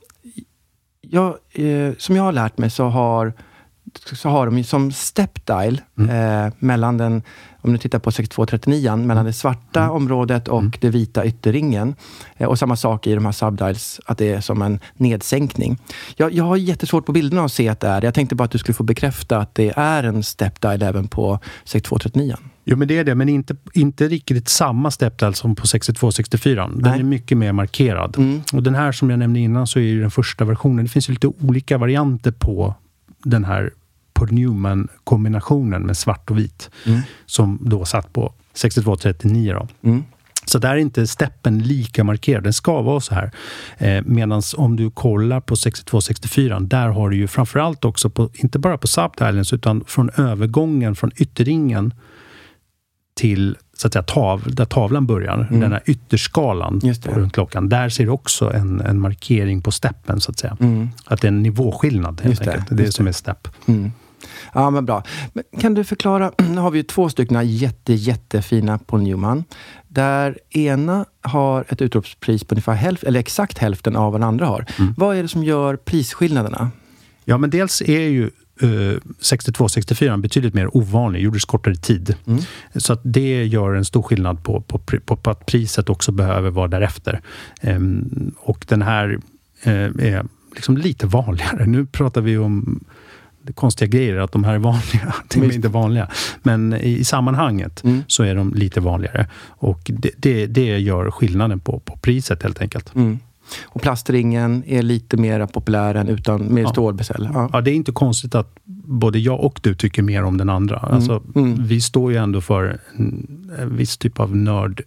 som jag har lärt mig så har de ju som step dial mellan den om du tittar på 6239 mellan det svarta området och det vita ytterringen. Och samma sak i de här subdials, att det är som en nedsänkning. Jag har jättesvårt på bilderna att se att det är. Jag tänkte bara att du skulle få bekräfta att det är en step dial även på 6239. Jo, men det är det, men inte riktigt samma step dial som på 6264. Den är mycket mer markerad. Och den här som jag nämnde innan, så är ju den första versionen. Det finns ju lite olika varianter på den här Paul Newman-kombinationen med svart och vit som då satt på 6239 då. Så där är inte steppen lika markerad. Den ska vara så här. Medan om du kollar på 6264, där har du ju framförallt också på, inte bara på subtilens, utan från övergången från ytterringen till så att säga där tavlan börjar, den här ytterskalan runt klockan. Där ser du också en markering på steppen, så att säga. Att det är en nivåskillnad helt enkelt. Det är som är stepp. Ja, men bra. Men kan du förklara, nu har vi ju 2 stycken jättefina Paul Newman. Där ena har ett utropspris på ungefär exakt hälften av vad den andra har. Vad är det som gör prisskillnaderna? Ja, men dels är ju 62-64 betydligt mer ovanlig, gjordes kortare tid. Så att det gör en stor skillnad på att priset också behöver vara därefter. Och den här är liksom lite vanligare. Nu pratar vi om konstiga grejer, att de här är vanliga. De är inte vanliga. Men i sammanhanget så är de lite vanligare. Och det gör skillnaden på priset helt enkelt. Och plastringen är lite mer populär än utan mer stålbesäll. Ja, det är inte konstigt att både jag och du tycker mer om den andra. Alltså, vi står ju ändå för en viss typ av nörd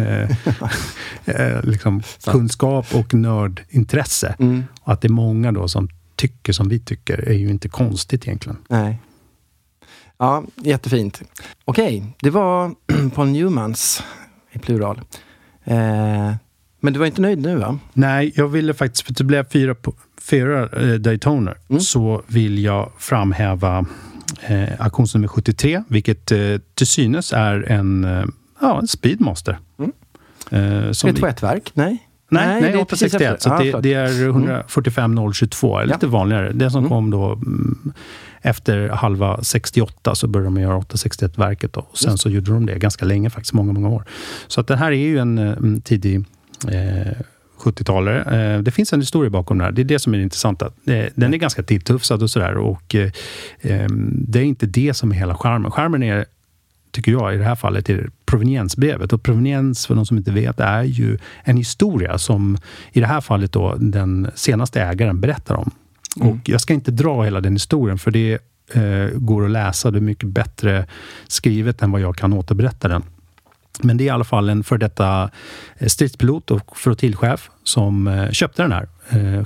liksom kunskap och nördintresse. Och att det är många då som tycker som vi tycker är ju inte konstigt egentligen. Nej. Ja, jättefint. Okej, det var Paul Newmans i plural. Men du var inte nöjd nu, va? Nej, jag ville faktiskt, för det blev 4 Daytoner, så vill jag framhäva auktionsnummer 73, vilket till synes är en Speedmaster. Som 321-verk? Nej, det är 861, så det är 145.022, lite vanligare. Det som kom då efter halva 68 så började de göra 861-verket då. Och sen så gjorde de det ganska länge, faktiskt många år. Så att det här är ju en tidig 70-talare. Det finns en historia bakom det här. Det är det som är intressant. Den är ganska tilltufsad och sådär. Och det är inte det som är hela charmen. Charmen är, tycker jag, i det här fallet är proveniensbrevet. Och proveniens, för de som inte vet, är ju en historia som i det här fallet då den senaste ägaren berättar om. Och jag ska inte dra hela den historien, för det går att läsa. Det är mycket bättre skrivet än vad jag kan återberätta den. Men det är i alla fall en för detta stridspilot och flottiljchef som köpte den här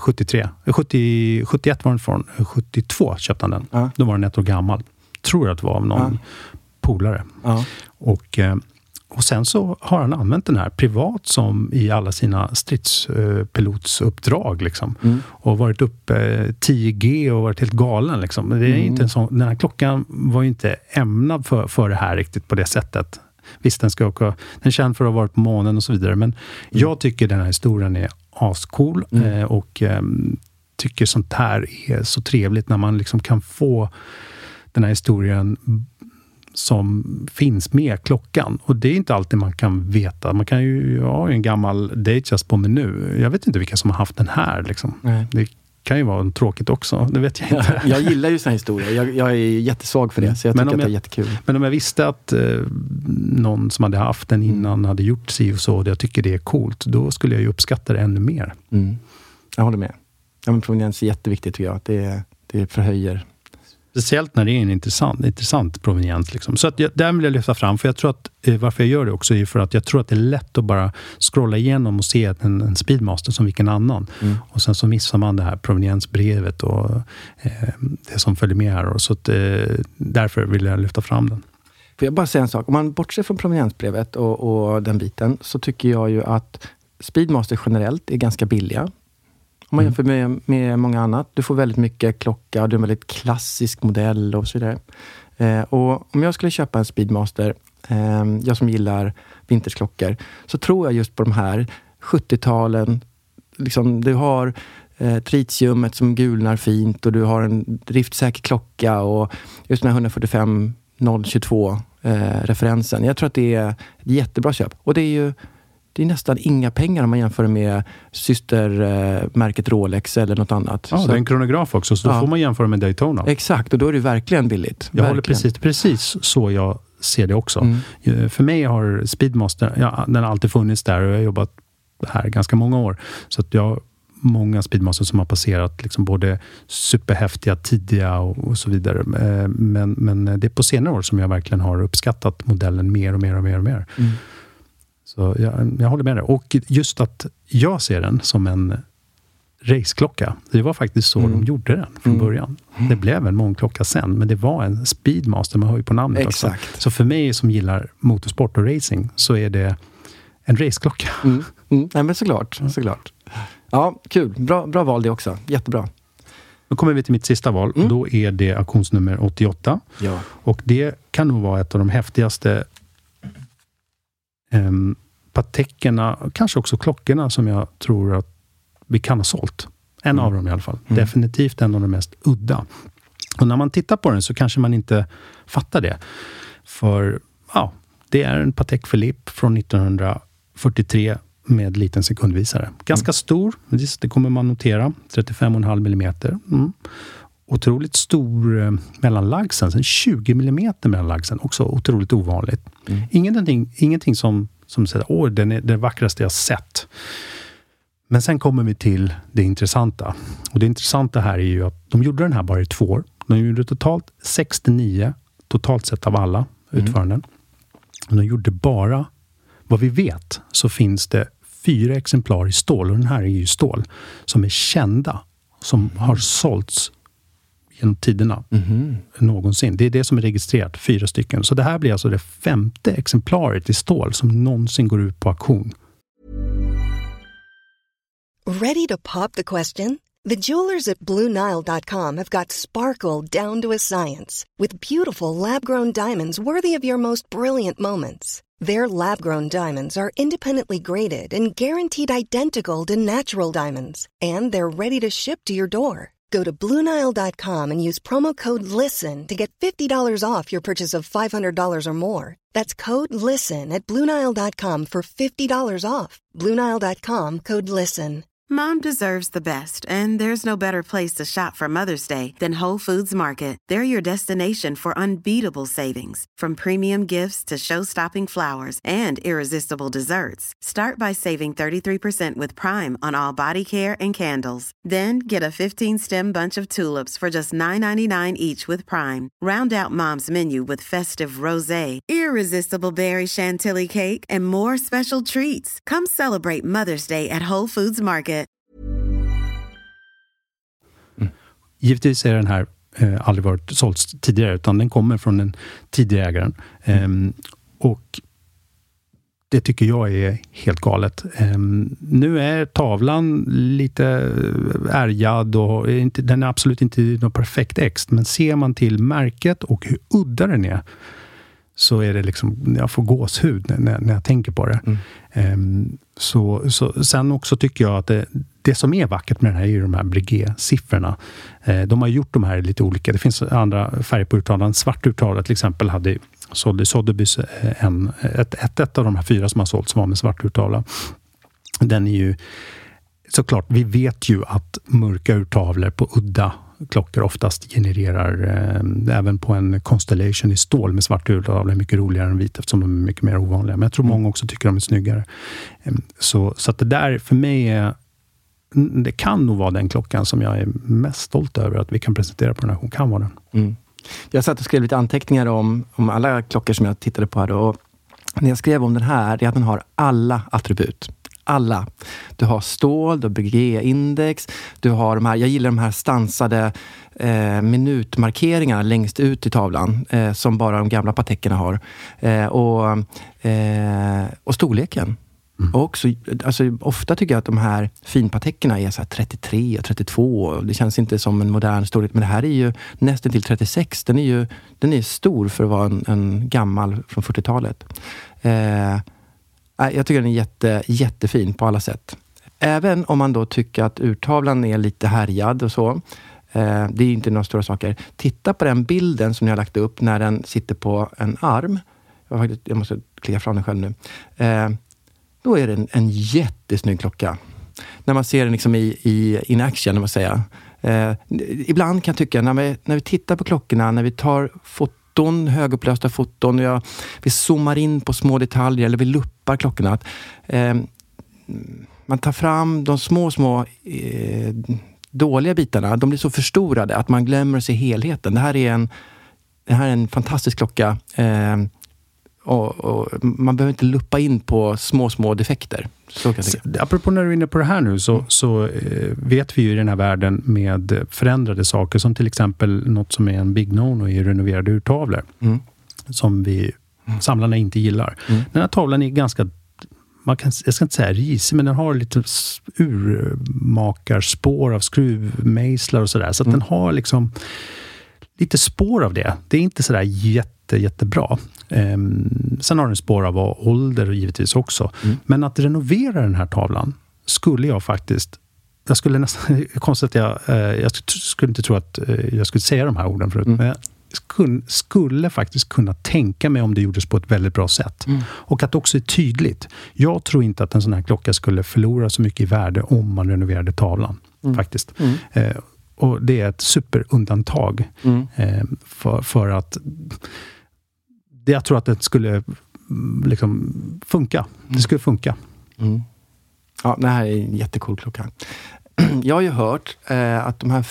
71 var den från, 72 köpte han den. Då var den 1 år gammal. Tror jag att det var av någon polare. Och sen så har han använt den här privat som i alla sina stridspilotsuppdrag liksom. Och varit uppe 10G och varit helt galen liksom. Det är inte en sån, den här klockan var ju inte ämnad för det här riktigt på det sättet. Visst, den är känd för att ha varit på månen och så vidare, men jag tycker den här historien är ascool och tycker sånt här är så trevligt när man liksom kan få den här historien som finns med klockan. Och det är inte alltid man kan veta. Man kan ju ha en gammal Datejust på mig nu. Jag vet inte vilka som har haft den här liksom. Det kan ju vara tråkigt också, det vet jag inte. Jag gillar ju sån här historia. Jag är jättesvag för det, så jag tycker att det är jättekul. Men om jag visste att någon som hade haft den innan hade gjort sig och så, och jag tycker det är coolt, då skulle jag ju uppskatta det ännu mer. Jag håller med. Ja, men proveniens är jätteviktigt, tycker jag. Att det förhöjer. Speciellt när det är en intressant proveniens. Liksom. Så att den vill jag lyfta fram. För jag tror att, varför jag gör det också är för att jag tror att det är lätt att bara scrolla igenom och se en Speedmaster som vilken annan. Och sen så missar man det här proveniensbrevet och det som följer med här. Och så att, därför vill jag lyfta fram den. Får jag bara säga en sak? Om man bortser från proveniensbrevet och den biten, så tycker jag ju att Speedmaster generellt är ganska billiga. Om man jämför med många annat. Du får väldigt mycket klocka och det är en väldigt klassisk modell och så vidare. Och om jag skulle köpa en Speedmaster, jag som gillar vintersklockor, så tror jag just på de här 70-talen. Liksom, du har tritiumet som gulnar fint och du har en driftsäker klocka och just den här 145.022 referensen. Jag tror att det är ett jättebra köp. Och det är nästan inga pengar om man jämför med systermärket Rolex eller något annat. Ja, det är en kronograf också, så då får man jämföra med Daytona. Exakt, och då är det verkligen billigt. Jag håller precis så jag ser det också. För mig har Speedmaster, den har alltid funnits där och jag har jobbat här ganska många år. Så att jag har många Speedmaster som har passerat liksom både superhäftiga, tidiga och så vidare. Men det är på senare år som jag verkligen har uppskattat modellen mer och mer. Så jag håller med dig. Och just att jag ser den som en raceklocka. Det var faktiskt så de gjorde den från början. Det blev en månklocka sen, men det var en Speedmaster, man hör ju på namnet också. Så för mig som gillar motorsport och racing så är det en raceklocka. Nej, men såklart. Ja, kul. Bra val det också. Jättebra. Då kommer vi till mitt sista val. Då är det auktionsnummer 88. Ja. Och det kan nog vara ett av de häftigaste Pateckerna, kanske också klockorna som jag tror att vi kan ha sålt. En av dem i alla fall. Definitivt en av de mest udda. Och när man tittar på den så kanske man inte fattar det. För det är en Patek Philippe från 1943 med liten sekundvisare. Ganska stor, det kommer man notera. 35,5 millimeter. Otroligt stor mellanlagsen. Sen 20 millimeter mellanlagsen. Också otroligt ovanligt. Ingenting som säger den är det vackraste jag sett. Men sen kommer vi till det intressanta. Och det intressanta här är ju att de gjorde den här bara i 2 år. De gjorde totalt 69 totalt sett av alla utföranden. Och de gjorde bara, vad vi vet, så finns det 4 exemplar i stål. Och den här är ju stål. Som är kända. Som har sålts genom tiderna någonsin. Det är det som är registrerat, 4 stycken. Så det här blir alltså det 5:e exemplaret i stål som någonsin går ut på auktion. Ready to pop the question? The jewelers at BlueNile.com have got sparkle down to a science with beautiful lab-grown diamonds worthy of your most brilliant moments. Their lab-grown diamonds are independently graded and guaranteed identical to natural diamonds, and they're ready to ship to your door. Go to BlueNile.com and use promo code LISTEN to get $50 off your purchase of $500 or more. That's code LISTEN at BlueNile.com for $50 off. BlueNile.com, code LISTEN. Mom deserves the best, and there's no better place to shop for Mother's Day than Whole Foods Market. They're your destination for unbeatable savings, from premium gifts to show-stopping flowers and irresistible desserts. Start by saving 33% with Prime on all body care and candles. Then get a 15-stem bunch of tulips for just $9.99 each with Prime. Round out Mom's menu with festive rosé, irresistible berry chantilly cake, and more special treats. Come celebrate Mother's Day at Whole Foods Market. Givetvis är den här aldrig varit sålts tidigare, utan den kommer från den tidigare ägaren. Och det tycker jag är helt galet. Nu är tavlan lite ärgad och den är absolut inte något perfekt ex, men ser man till märket och hur udda den är, så är det liksom, jag får gåshud när jag tänker på det. Så sen också tycker jag att det som är vackert med den här är ju de här Breguet-siffrorna. De har gjort de här lite olika. Det finns andra färger på urtavlan. Svart urtavla till exempel hade Sotheby's ett av de här 4 som har sålt som var med svart urtavla. Den är ju såklart, vi vet ju att mörka urtavlor på udda klockor oftast genererar även på en Constellation i stål med svart urtavla mycket roligare än vit, eftersom de är mycket mer ovanliga. Men jag tror många också tycker de är snyggare. Så att det där för mig är, det kan nog vara den klockan som jag är mest stolt över att vi kan presentera på den här. Hon kan vara den. Jag satt och skrev lite anteckningar om alla klockor som jag tittade på här. Och när jag skrev om den här, det är att den har alla attribut. Alla. Du har stål, du har Breguet-index, du har de här, jag gillar de här stansade minutmarkeringarna längst ut i tavlan som bara de gamla Pateckerna har. Och storleken. Och också, alltså, ofta tycker jag att de här finpateckerna är så här 33 och 32. Det känns inte som en modern storlek, men det här är ju nästan till 36. Den är stor för att vara en gammal från 40-talet. Jag tycker den är jättefin på alla sätt. Även om man då tycker att urtavlan är lite härjad och så, Det är inte några stora saker. Titta på den bilden som ni har lagt upp när den sitter på en arm. Jag måste klicka fram den själv nu. Då är det en jättesnygg klocka. När man ser den liksom i in action, när man säger. Ibland kan jag tycka, när vi tittar på klockorna, när vi tar foton, högupplösta foton, och vi zoomar in på små detaljer, eller vi luppar klockorna, att man tar fram de små dåliga bitarna, de blir så förstorade att man glömmer att se helheten. Det här är en fantastisk klocka, och man behöver inte luppa in på små defekter. Så kan jag tycka. Apropå när du är inne på det här nu, så vet vi ju i den här världen med förändrade saker, som till exempel något som är en big no-no i renoverade urtavlor, som vi samlarna inte gillar. Den här tavlan är ganska, jag ska inte säga risig, men den har lite urmakarspår av skruvmejslar och sådär, så att den har liksom lite spår av det. Det är inte sådär jättebra. Sen har den spår av ålder givetvis också. Men att renovera den här tavlan skulle jag faktiskt, jag skulle nästan, konstigt att jag skulle inte tro att jag skulle säga de här orden förut, men jag skulle faktiskt kunna tänka mig om det gjordes på ett väldigt bra sätt. Och att det också är tydligt. Jag tror inte att en sån här klocka skulle förlora så mycket i värde om man renoverade tavlan, faktiskt. Och det är ett superundantag för att jag tror att det skulle liksom funka. Det skulle funka. Ja, det här är en jättecool klocka. Jag har ju hört att de här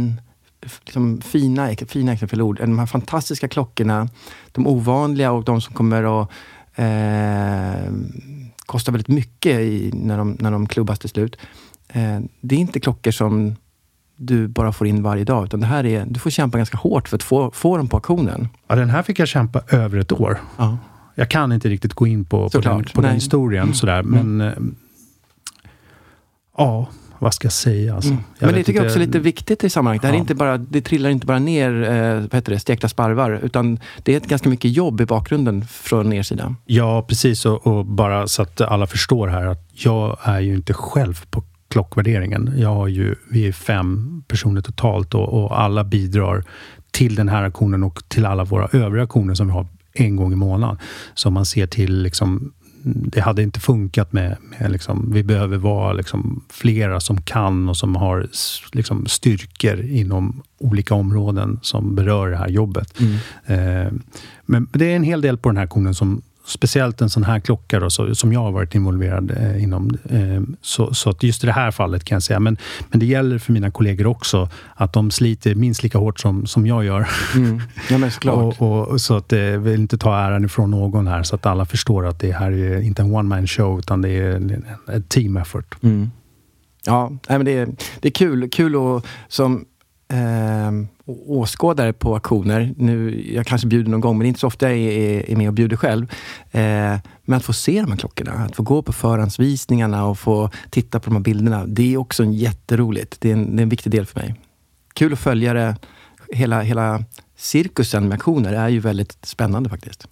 fina exempelord, de här fantastiska klockorna, de ovanliga och de som kommer att kosta väldigt mycket när de klubbas till slut. Det är inte klockor som du bara får in varje dag, utan det här är, du får kämpa ganska hårt för att få dem på auktionen. Ja, den här fick jag kämpa över ett år. Ja. Jag kan inte riktigt gå in på den historien sådär, men ja, vad ska jag säga? Alltså, men det tycker jag också är lite viktigt i sammanhanget. Det här är inte bara, det trillar inte bara ner stekta sparvar, utan det är ett ganska mycket jobb i bakgrunden från er sida. Ja, precis, och bara så att alla förstår här att jag är ju inte själv på klockvärderingen. Vi är 5 personer totalt, och alla bidrar till den här auktionen och till alla våra övriga auktioner som vi har en gång i månaden. Så man ser till liksom, det hade inte funkat med liksom, vi behöver vara liksom flera som kan och som har liksom styrkor inom olika områden som berör det här jobbet. Men det är en hel del på den här auktionen som speciellt en sån här klocka då, som jag har varit involverad inom. Så att just i det här fallet kan jag säga. Men det gäller för mina kollegor också att de sliter minst lika hårt som jag gör. Ja, men såklart. och så att det vill inte ta äran ifrån någon här, så att alla förstår att det här är inte en one-man show, utan det är en team effort. Ja, men det är kul och som åskådare på auktioner. Nu, jag kanske bjuder någon gång, men inte så ofta jag är med och bjuder själv. Men att få se de här klockorna, att få gå på förhandsvisningarna och få titta på de här bilderna, det är också jätteroligt. Det är en viktig del för mig. Kul att följa det. Hela cirkusen med auktioner är ju väldigt spännande faktiskt.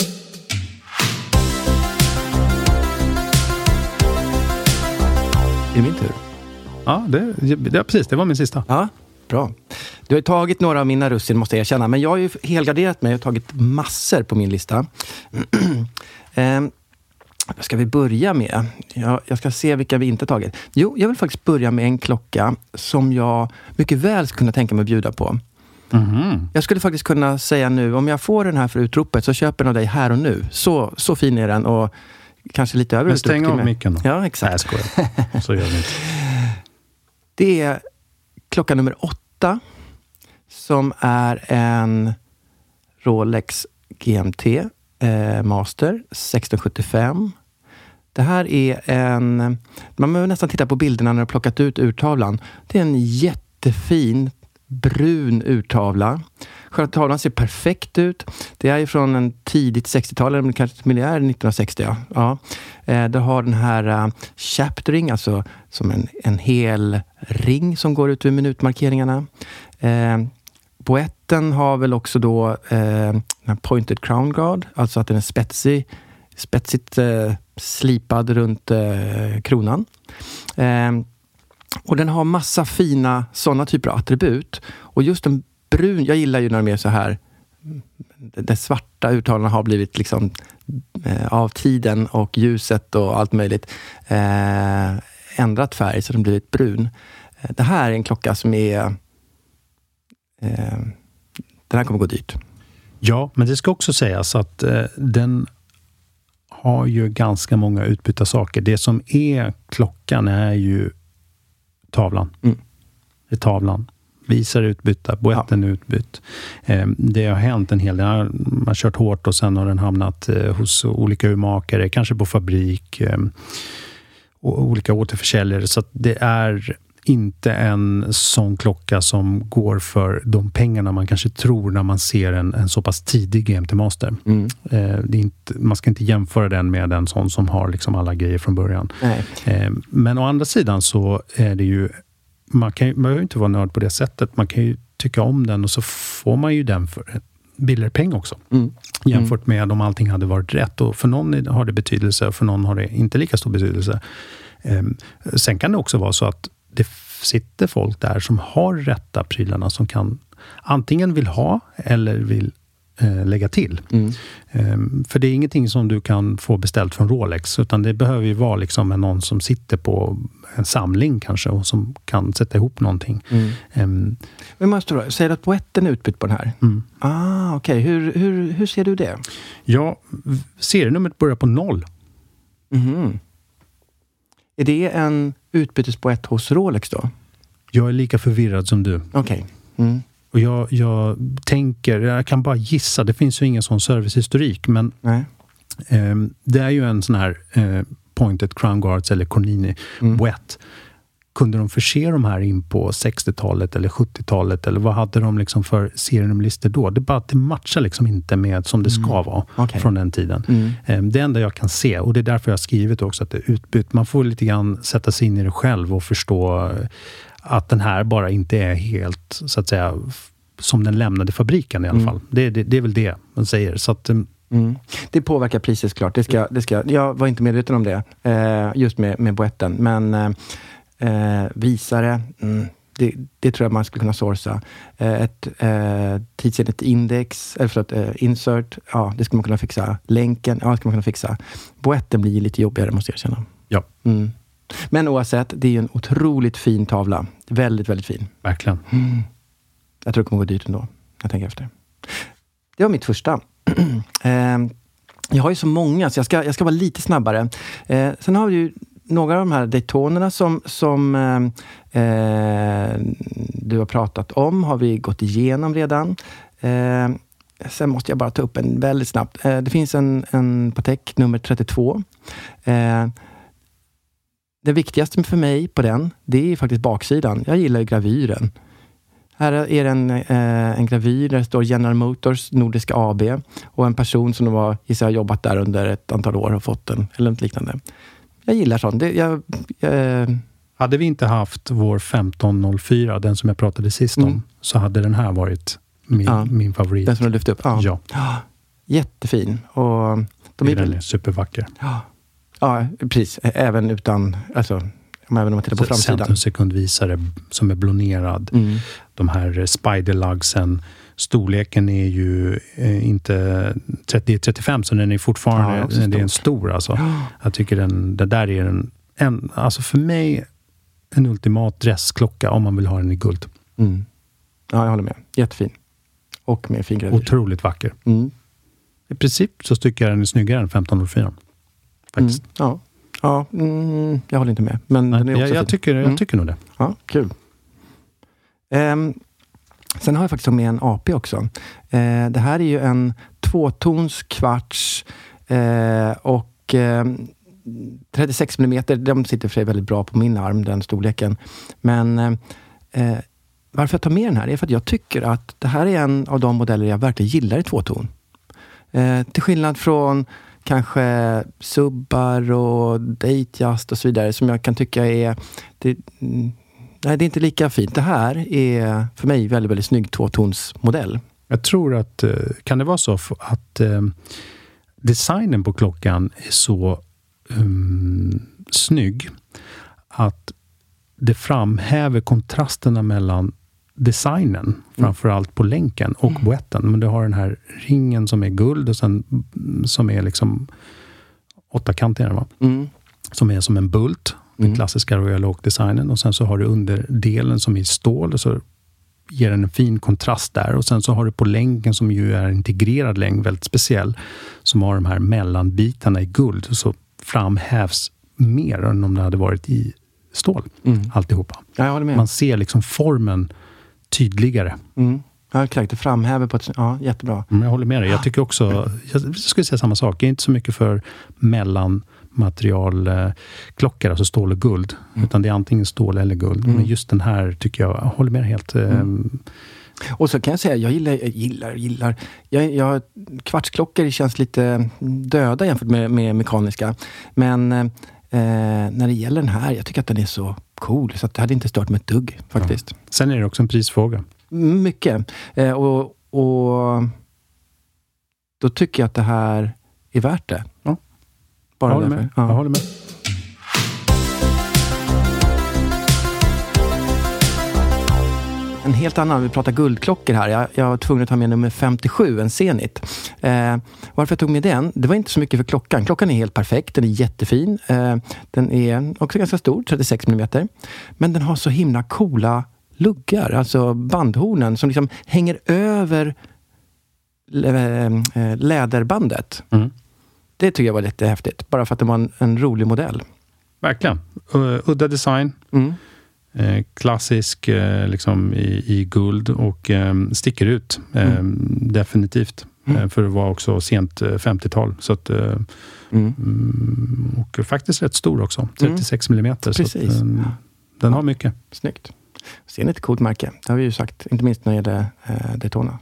Är det min tur? Ja, precis. Det var min sista. Ja, bra. Du har tagit några av mina russin, måste jag erkänna. Men jag har ju helgarderat mig och tagit massor på min lista. Vad ska vi börja med? Jag ska se vilka vi inte tagit. Jo, jag vill faktiskt börja med en klocka som jag mycket väl skulle kunna tänka mig att bjuda på. Jag skulle faktiskt kunna säga nu, om jag får den här för utropet så köper jag av dig här och nu. Så fin är den, och kanske lite över. Men stäng av micken då. Ja, exakt. Nej, jag skojar. Så gör vi inte. Det är klocka nummer 8 som är en Rolex GMT Master 1675. Det här är man behöver nästan titta på bilderna när de har plockat ut urtavlan. Det är en jättefin brun urtavla. Själva tavlan ser perfekt ut. Det är från en tidigt 60-tal, eller kanske är 1960. Ja. Det har den här chaptering, alltså som en hel ring som går ut vid minutmarkeringarna. Boetten har väl också då en pointed crown guard, alltså att den är spetsigt slipad runt kronan. Och den har massa fina sådana typer av attribut. Och just en brun, jag gillar ju när de är så här, det svarta uttalarna har blivit liksom av tiden och ljuset och allt möjligt ändrat färg så den blivit brun. Det här är en klocka som är den här kommer gå dyrt. Ja, men det ska också sägas att den har ju ganska många utbytta saker. Det som är klockan är ju tavlan. Det är tavlan. Visar utbytta, boetten är utbytt. Det har hänt en hel del. Man har kört hårt och sen har den hamnat hos olika urmakare, kanske på fabrik och olika återförsäljare. Så att det är inte en sån klocka som går för de pengarna man kanske tror när man ser en så pass tidig GMT Master. Det är inte, man ska inte jämföra den med en sån som har liksom alla grejer från början. Men å andra sidan så är det ju, man behöver ju inte vara nörd på det sättet. Man kan ju tycka om den och så får man ju den för billigare pengar också. Jämfört med om allting hade varit rätt. Och för någon har det betydelse och för någon har det inte lika stor betydelse. Sen kan det också vara så att det sitter folk där som har rätta prylarna som kan antingen vill ha eller vill lägga till. För det är ingenting som du kan få beställt från Rolex, utan det behöver ju vara liksom någon som sitter på en samling kanske och som kan sätta ihop någonting. Men måste du säga att boetten är utbytt på den här? Okej. Hur ser du det? Ja, serienumret börjar på 0. Är det en utbytesboett hos Rolex då? Jag är lika förvirrad som du. Okej. Och jag tänker, jag kan bara gissa, det finns ju ingen sån servicehistorik, men det är ju en sån här Pointed Crown Guards eller Cornini boett. Kunde de förse de här in på 60-talet eller 70-talet, eller vad hade de liksom för serienummerlistor då? Det är bara att det matchar liksom inte med som det ska vara från den tiden. Det enda jag kan se, och det är därför jag har skrivit också att det är utbytt. Man får lite grann sätta sig in i det själv och förstå att den här bara inte är helt, så att säga, som den lämnade fabriken i alla fall. Det är väl det man säger. Så att, det påverkar priset klart. Det ska, jag var inte medveten om det just med boetten. Men visare, det tror jag man skulle kunna sourca. Ett tidsenligt index, eller förlåt, insert, ja, det ska man kunna fixa. Länken, ja, det ska man kunna fixa. Boetten blir lite jobbigare, måste jag erkänna. Ja. Men oavsett, det är ju en otroligt fin tavla. Väldigt, väldigt fin. Verkligen. Jag tror det kommer gå dyrt ändå. Jag tänker efter. Det var mitt första. Jag har ju så många, så jag ska vara lite snabbare. Sen har vi ju några av de här Daytonerna som du har pratat om, har vi gått igenom redan. Sen måste jag bara ta upp en väldigt snabbt. Det finns en Patek nummer 32. Det viktigaste för mig på den, det är faktiskt baksidan. Jag gillar gravyren. Här är det en gravyr där det står General Motors Nordiska AB och en person som har jobbat där under ett antal år och fått den, eller något liknande. Jag gillar sånt. Hade vi inte haft vår 1504, den som jag pratade sist om, så hade den här varit min favorit. Den som du lyfte upp? Ja. Jättefin. Och den är supervacker. Ja, precis. Även utan, alltså, även om man tittar på framsidan. Centumsekundvisare som är blonerad. De här spiderlugsen. Storleken är ju inte 30-35, så den är fortfarande det är en stor. Alltså. Jag tycker det där är alltså för mig en ultimat dressklocka om man vill ha den i guld. Ja, jag håller med. Jättefin. Och med fin gravyr. Otroligt vacker. I princip så tycker jag den är snyggare än 1504. Faktiskt. Ja, jag håller inte med. Men den är också jag tycker nog det. Ja, kul. Sen har jag faktiskt med en AP också. Det här är ju en 2-tons kvarts och 36 mm. De sitter för sig väldigt bra på min arm, den storleken. Men varför jag tar med den här är för att jag tycker att det här är en av de modeller jag verkligen gillar i 2-ton. Till skillnad från kanske Subbar och Datejust och så vidare, som jag kan tycka är det är inte lika fint. Det här är för mig väldigt, väldigt snygg 2-tonsmodell. Jag tror att kan det vara så att designen på klockan är så snygg att det framhäver kontrasterna mellan designen, framförallt på länken och boetten. Men du har den här ringen som är guld och sen som är liksom 8-kantig, va? Som är som en bult, den klassiska Royal Oak-designen. Och sen så har du underdelen som är stål och så ger den en fin kontrast där. Och sen så har du på länken som ju är integrerad länk, väldigt speciell, som har de här mellanbitarna i guld. Så framhävs mer än om det hade varit i stål, alltihopa. Ja, jag håller med. Man ser liksom formen tydligare. Ja, exakt. Det framhäver på ett... Ja, jättebra. Jag håller med dig. Jag tycker också... Jag skulle säga samma sak. Jag är inte så mycket för mellanmaterialklockor, alltså stål och guld. Utan det är antingen stål eller guld. Men just den här tycker jag håller med helt... Och så kan jag säga, jag gillar. Jag kvartsklockor känns lite döda jämfört med mekaniska. Men när det gäller den här, jag tycker att den är så cool. Så att det hade inte stört mig ett dugg, faktiskt. Ja. Sen är det också en prisfråga. Mycket. Och då tycker jag att det här är värt det. Ja. Bara jag håller med. Ja. Jag håller med. En helt annan, vi pratar guldklockor här. Jag var tvungen att ta med nummer 57, en Zenit. Varför jag tog med den? Det var inte så mycket för klockan. Klockan är helt perfekt, den är jättefin. Den är också ganska stor, 36 mm. Men den har så himla coola luggar, alltså bandhornen som liksom hänger över läderbandet. Det tycker jag var lite häftigt, bara för att det var en rolig modell. Verkligen. Udda design. Klassisk liksom i guld och sticker ut definitivt för att vara också sent 50-tal så att och faktiskt rätt stor också, 36 mm. Precis. Så att, den har mycket. Snyggt. Ser ni ett coolt märke? Det har vi ju sagt, inte minst när det gäller Daytona.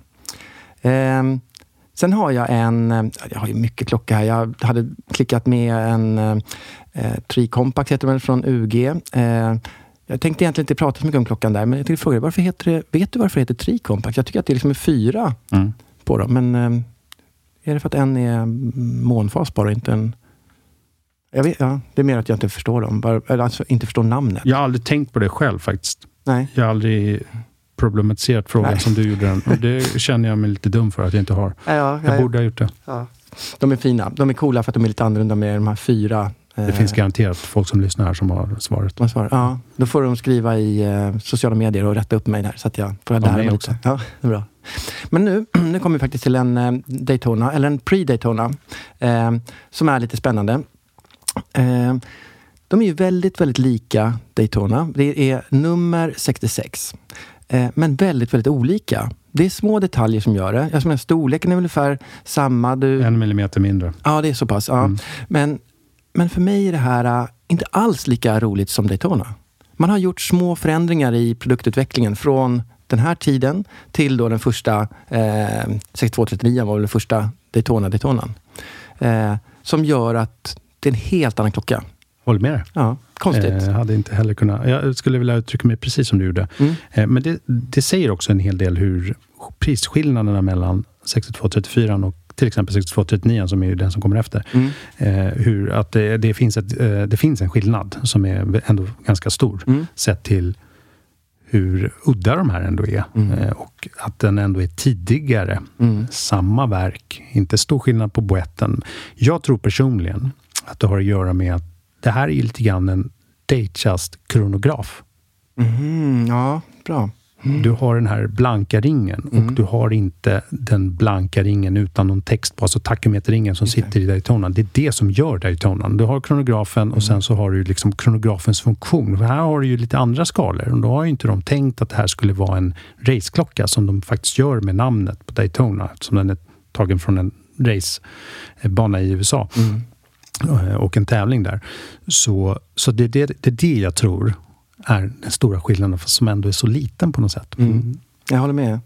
Sen har jag jag har ju mycket klocka här. Jag hade klickat med en Tri-Compact heter det från UG. Jag tänkte egentligen inte prata så mycket om klockan där, men jag tänkte fråga, vet du varför det heter Tri-Compact? Jag tycker att det liksom är 4 på dem, men är det för att en är månfas bara, inte en... Jag vet, ja, det är mer att jag inte förstår dem, eller alltså inte förstår namnet. Jag har aldrig tänkt på det själv faktiskt. Nej. Jag har aldrig problematiserat frågan som du gjorde den. Och det känner jag mig lite dum för att jag inte har. Jag borde ha gjort det. Ja. De är fina. De är coola för att de är lite annorlunda med de här 4. Det finns garanterat folk som lyssnar här som har svaret. Ja, då får de skriva i sociala medier och rätta upp mig där så att jag får lära mig också. Ja, det är bra. Men nu kommer vi faktiskt till en Daytona, eller en pre-Daytona som är lite spännande. De är ju väldigt, väldigt lika Daytona. Det är nummer 66. Men väldigt, väldigt olika. Det är små detaljer som gör det. Jag menar, storleken är ungefär samma. 1 millimeter mindre. Ja, det är så pass. Ja. Men för mig är det här inte alls lika roligt som Daytona. Man har gjort små förändringar i produktutvecklingen från den här tiden till då den första 6239 var väl den första Daytonan. Som gör att det är en helt annan klocka. Håll med dig. Ja, konstigt. Hade inte heller kunnat. Jag skulle vilja uttrycka mig precis som du gjorde. Men det säger också en hel del hur prisskillnaderna mellan 6234 och till exempel 6239 som är den som kommer efter. Hur att det finns en skillnad som är ändå ganska stor sett till hur udda de här ändå är. Och att den ändå är tidigare. Samma verk. Inte stor skillnad på boetten. Jag tror personligen att det har att göra med att det här är lite grann en Datejust kronograf. Ja, bra. Du har den här blanka ringen och du har inte den blanka ringen utan någon text på, alltså tachometerringen som sitter i Daytonan. Det är det som gör Daytonan. Du har kronografen och sen så har du liksom kronografens funktion. För här har du ju lite andra skalor och då har ju inte de tänkt att det här skulle vara en raceklocka som de faktiskt gör med namnet på Daytona, som den är tagen från en racebana i USA. Och en tävling där. Så det är det jag tror är den stora skillnaden som ändå är så liten på något sätt. Jag håller med.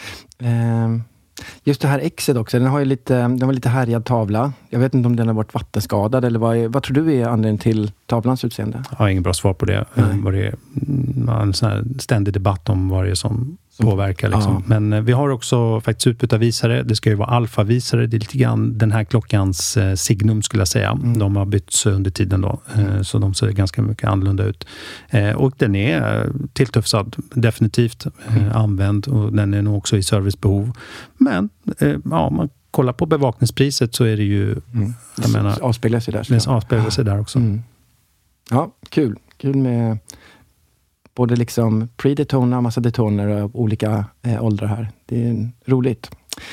Just det här Xet också, den var lite härjad tavla. Jag vet inte om den har varit vattenskadad eller vad tror du är anledningen till tavlans utseende? Jag har ingen bra svar på det. Det är en sån här ständig debatt om vad det är som påverka liksom. Men vi har också faktiskt utbytarvisare. Det ska ju vara alfavisare. Det är lite grann den här klockans signum skulle jag säga. De har bytts under tiden då. Så de ser ganska mycket annorlunda ut. Och den är tilltufsad. Definitivt använd. Och den är nog också i servicebehov. Men man kollar på bevakningspriset så är det ju jag menar, avspeglar sig där. Det avspeglar sig där också. Ja, kul. Kul med både liksom pre-Daytona, massa Daytoner och olika åldrar här. Det är roligt.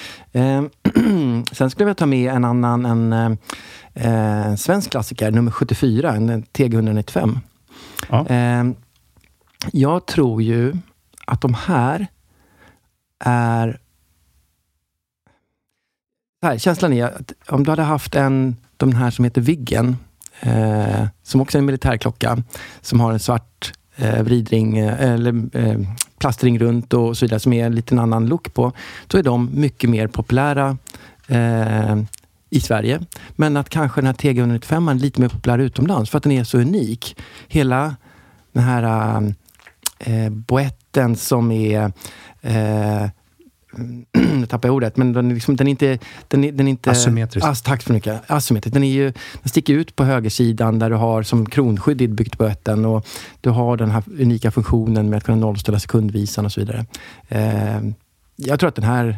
Sen skulle jag ta med en annan svensk klassiker, nummer 74, en TG195. Ja. Jag tror ju att de här är... känslan är att om du hade haft de här som heter Viggen, som också är en militärklocka, som har en svart vridring eller plastring runt och så vidare, som är en liten annan look på, då är de mycket mer populära i Sverige. Men att kanske den här TG195 är lite mer populär utomlands för att den är så unik. Hela den här boetten som är jag tappar ordet, men den är inte asymmetrisk. Tack så mycket. Asymmetrisk. Den sticker ut på högersidan där du har som kronskydd i byggt boetten och du har den här unika funktionen med att kunna nollställa sekundvisan och så vidare. Jag tror att den här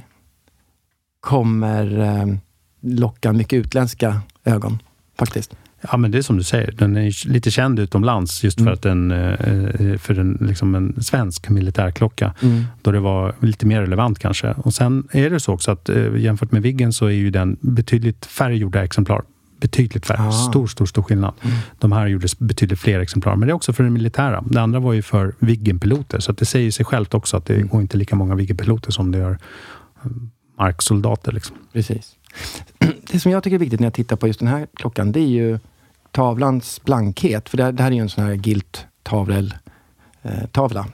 kommer locka mycket utländska ögon faktiskt. Ja, men det är som du säger. Den är lite känd utomlands just för att den liksom en svensk militärklocka. Då det var lite mer relevant kanske. Och sen är det så också att jämfört med Viggen så är ju den betydligt färre gjorda exemplar. Betydligt färre. Stor skillnad. De här gjordes betydligt fler exemplar. Men det är också för den militära. Det andra var ju för Viggen-piloter. Så att det säger sig självt också att det går inte lika många Viggen-piloter som det gör marksoldater. Liksom. Precis. Det som jag tycker är viktigt när jag tittar på just den här klockan, det är ju tavlans blankhet. För det här är ju en sån här gilt taveltavla.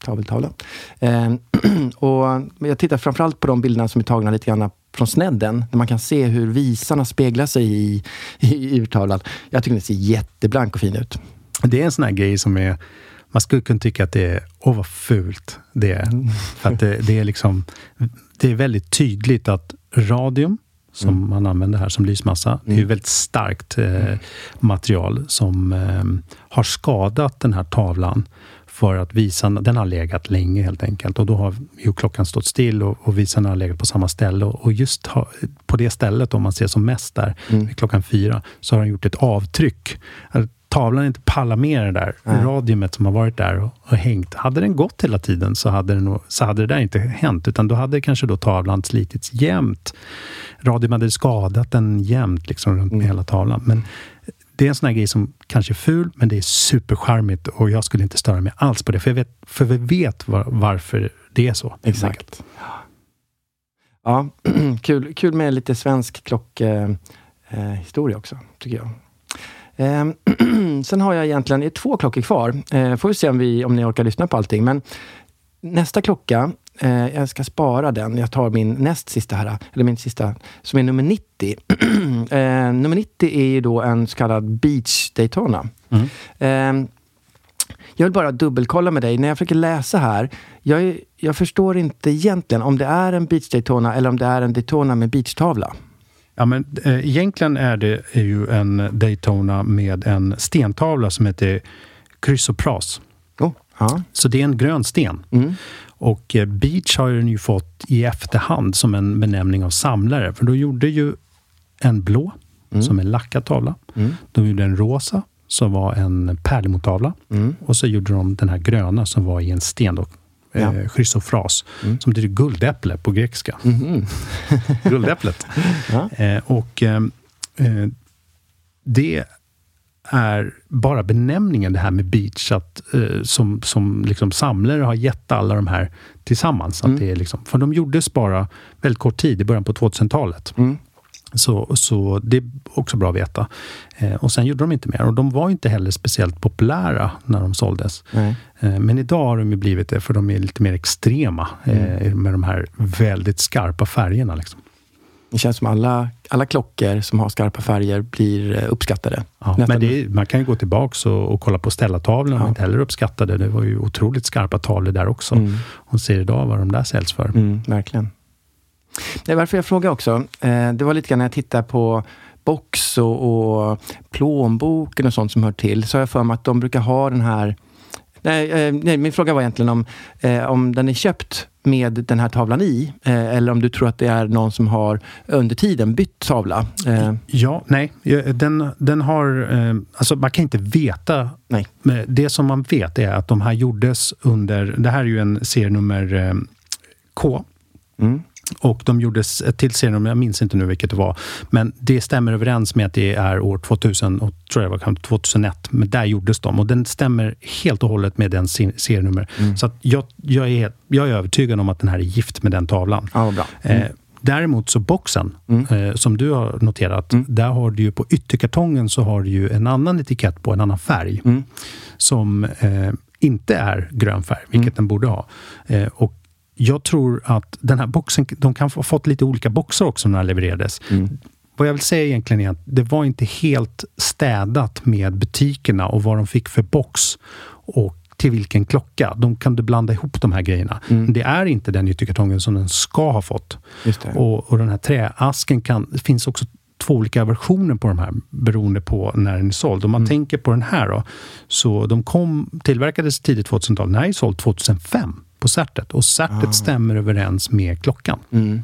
Och jag tittar framförallt på de bilderna som är tagna lite grann från snedden, där man kan se hur visarna speglar sig i urtavlan. Jag tycker det ser jätteblank och fin ut. Det är en sån här grej som är, man skulle kunna tycka att det är, vad fult det är. För att det är liksom, det är väldigt tydligt att radium som man använder här som lysmassa, det är ju väldigt starkt material som har skadat den här tavlan för att visarna, den har legat länge helt enkelt, och då har ju klockan stått still och visarna har legat på samma ställe och just på det stället, om man ser som mest där vid klockan 4, så har den gjort ett avtryck. Tavlan inte pallar med det där radiumet som har varit där och hängt. Hade den gått hela tiden så hade det där inte hänt, utan då hade kanske då tavlan slitits jämnt. Radium hade skadat den jämnt liksom runt med hela tavlan. Men det är en sån här grej som kanske är ful, men det är supercharmigt och jag skulle inte störa mig alls på det. För vi vet varför det är så. Exakt. Ja, kul med lite svensk klockhistoria också, tycker jag. Sen har jag egentligen 2 klockor kvar. Får vi se om ni orkar lyssna på allting. Men nästa klocka, jag ska spara den. Jag tar min näst sista här, eller min sista, som är nummer 90. Nummer 90 är ju då en så kallad Beach Daytona. Jag vill bara dubbelkolla med dig. När jag försöker läsa här, jag förstår inte egentligen om det är en Beach Daytona eller om det är en Daytona med beachtavla. Ja, men egentligen är ju en Daytona med en stentavla som heter Chrysopras. Så det är en grön sten. Och Beach har den ju fått i efterhand som en benämning av samlare. För då gjorde ju en blå som en lackad tavla. De gjorde en rosa som var en pärlemortavla. Och så gjorde de den här gröna som var i en sten då. Chrysopras, som betyder guldäpple på grekiska. Guldäpplet. Det är bara benämningen det här med Beach, att som liksom samlare har gett alla de här tillsammans, att det är liksom, för de gjordes bara väldigt kort tid i början på 2000-talet. Så det är också bra att veta. Och sen gjorde de inte mer. Och de var inte heller speciellt populära när de såldes. Men idag har de ju blivit det, för de är lite mer extrema med de här väldigt skarpa färgerna. Liksom. Det känns som alla klockor som har skarpa färger blir uppskattade. Ja, men man kan ju gå tillbaka och kolla på ställartavlorna och inte heller uppskattade. Det var ju otroligt skarpa tavlor där också. Och ser idag vad de där säljs för. Verkligen. Det är varför jag frågar också. Det var lite grann när jag tittar på box och plånboken och sånt som hör till. Så har jag för mig att de brukar ha den här... Nej, min fråga var egentligen om den är köpt med den här tavlan i, eller om du tror att det är någon som har under tiden bytt tavla. Ja, nej. Den har... alltså man kan inte veta. Nej. Det som man vet är att de här gjordes under... Det här är ju en serienummer K. Och de gjordes till serienummer, jag minns inte nu vilket det var. Men det stämmer överens med att det är år 2000 och tror jag var kanske 2001. Men där gjordes de. Och den stämmer helt och hållet med den serienummer. Så att jag är övertygad om att den här är gift med den tavlan. Ja, bra. Däremot så boxen, som du har noterat, där har du ju på ytterkartongen så har du ju en annan etikett på en annan färg. Som inte är grön färg, vilket den borde ha. Och jag tror att den här boxen, de kan ha fått lite olika boxar också när den levererades. Vad jag vill säga egentligen är att det var inte helt städat med butikerna och vad de fick för box och till vilken klocka. De kan du blanda ihop de här grejerna. Det är inte den ytterkartongen som den ska ha fått. Just det. Och den här träasken det finns också 2 olika versioner på de här beroende på när den är såld. Om man tänker på den här då, så de tillverkades tidigt 2000-tal. Den här är såld 2005 på Certet. Och Certet stämmer överens med klockan.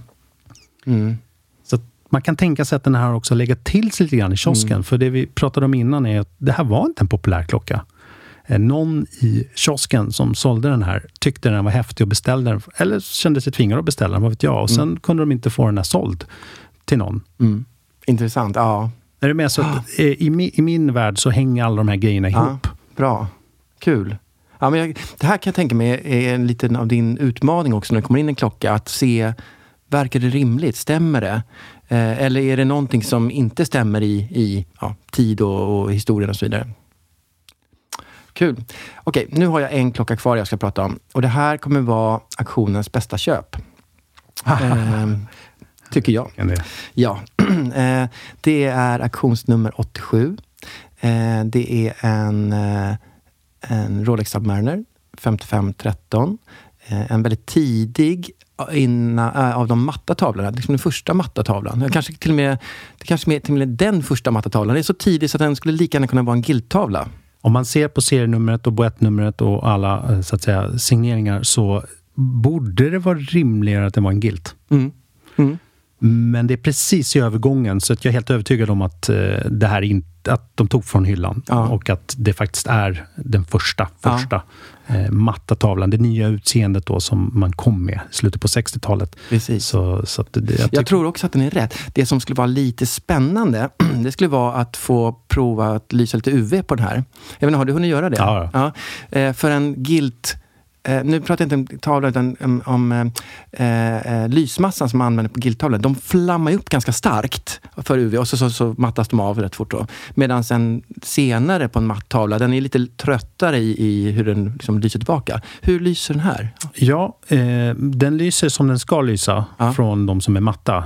Så att man kan tänka sig att den här också lägger till sig lite grann i kiosken. För det vi pratade om innan är att det här var inte en populär klocka. Någon i kiosken som sålde den här tyckte den var häftig och beställde den. Eller kände sig tvingad att beställa den, vad vet jag. Och sen kunde de inte få den här såld till någon. Intressant, ja. Är det med så att i min värld så hänger alla de här grejerna ihop. Bra, kul. Ja, men det här kan jag tänka mig är en liten av din utmaning också när det kommer in en klocka. Att se, verkar det rimligt? Stämmer det? Eller är det någonting som inte stämmer i tid och historien och så vidare? Kul. Okej, nu har jag en klocka kvar jag ska prata om. Och det här kommer vara auktionens bästa köp. Tycker jag. Ja. Det är auktionsnummer 87. Det är en Rolex Submariner 5513. En väldigt tidig av de matta tavlorna. Liksom den första matta tavlan. Kanske till och med den första matta tavlan. Det är så tidigt så att den skulle lika gärna kunna vara en guldtavla. Om man ser på serienumret och boettnumret och alla så att säga signeringar så borde det vara rimligare att det var en gilt. Men det är precis i övergången så att jag är helt övertygad om att det här inte, att de tog från hyllan och att det faktiskt är den första matta tavlan, det nya utseendet då som man kom med i slutet på 60-talet. Precis. Så att jag tror också att den är rätt. Det som skulle vara lite spännande det skulle vara att få prova att lysa lite UV på den här. Jag vet inte, har du hunnit göra det? Ja. För en gilt nu pratar jag inte om tavlan utan om lysmassan som man använder på gilttavlan. De flammar upp ganska starkt för UV och så mattas de av rätt fort då. Medan sen senare på en mattavla, den är lite tröttare i hur den liksom lyser tillbaka. Hur lyser den här? Ja, den lyser som den ska lysa från de som är matta.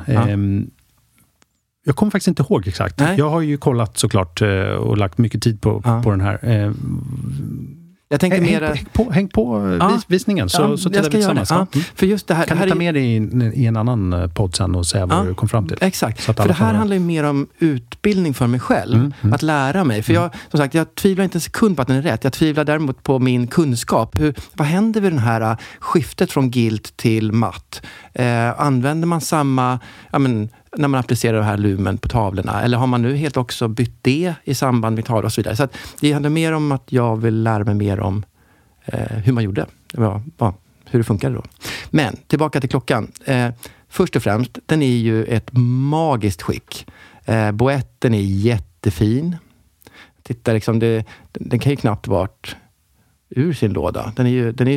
Jag kommer faktiskt inte ihåg exakt. Nej. Jag har ju kollat såklart och lagt mycket tid på den här. Jag tänkte häng på visningen så tittar vi tillsammans. För just det här, kan du ta med dig i en annan podd sen och säga vad du kom fram till? Exakt, för det här handlar ju mer om utbildning för mig själv. Att lära mig. För jag tvivlar inte en sekund på att den är rätt. Jag tvivlar däremot på min kunskap. Vad händer vid den här skiftet från gilt till matt? Använder man samma... när man applicerar det här lumen på tavlorna? Eller har man nu helt också bytt det i samband med tavlor och så vidare? Så att det handlar mer om att jag vill lära mig mer om hur man gjorde. Hur det funkade då. Men tillbaka till klockan. Först och främst, den är ju ett magiskt skick. Boetten är jättefin. Titta, liksom den kan ju knappt varit ur sin låda. Den är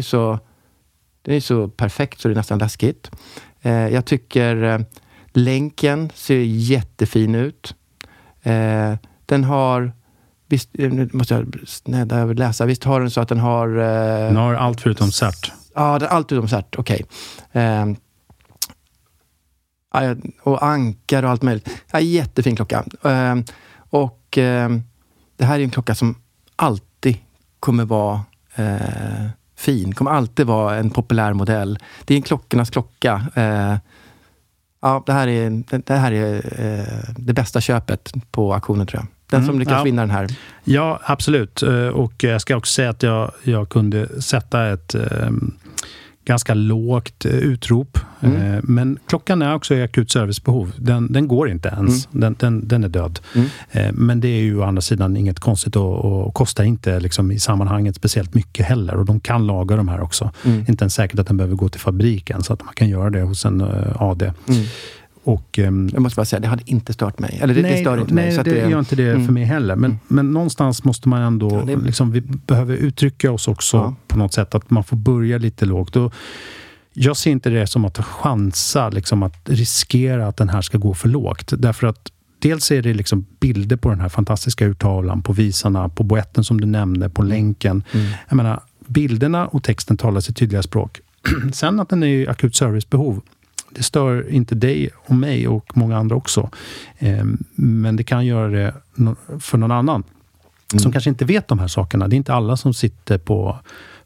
så perfekt så det är nästan läskigt. Jag tycker... länken ser jättefin ut. Den har... Visst, nu måste jag snälla överläsa. Visst har den så att den har... den har allt förutom cert. Ja, allt förutom cert. Okej. och ankar och allt möjligt. Ja, jättefin klocka. Det här är en klocka som alltid kommer vara fin. Kommer alltid vara en populär modell. Det är en klockornas klocka. Det här är det bästa köpet på auktionen, tror jag. Den som lyckas vinna den här. Ja, absolut. Och jag ska också säga att jag kunde sätta ett ganska lågt utrop. Men klockan är också i akut servicebehov. Den går inte ens. Den är död. Men det är ju å andra sidan inget konstigt och kostar inte liksom i sammanhanget speciellt mycket heller. Och de kan laga de här också. Inte ens säkert att den behöver gå till fabriken, så att man kan göra det hos en AD. Och, jag måste bara säga, det hade inte stört mig. Eller det stör inte mig. Nej, det gör inte det för mig heller. Men någonstans måste man ändå... liksom, vi behöver uttrycka oss också på något sätt. Att man får börja lite lågt. Och jag ser inte det som att chansa, liksom, att riskera att den här ska gå för lågt. Därför att dels är det liksom bilder på den här fantastiska urtavlan, på visarna, på boetten som du nämnde, på länken. Jag menar, bilderna och texten talar sitt tydliga språk. Sen att den är i akut servicebehov, det stör inte dig och mig och många andra också. Men det kan göra det för någon annan som kanske inte vet de här sakerna. Det är inte alla som sitter på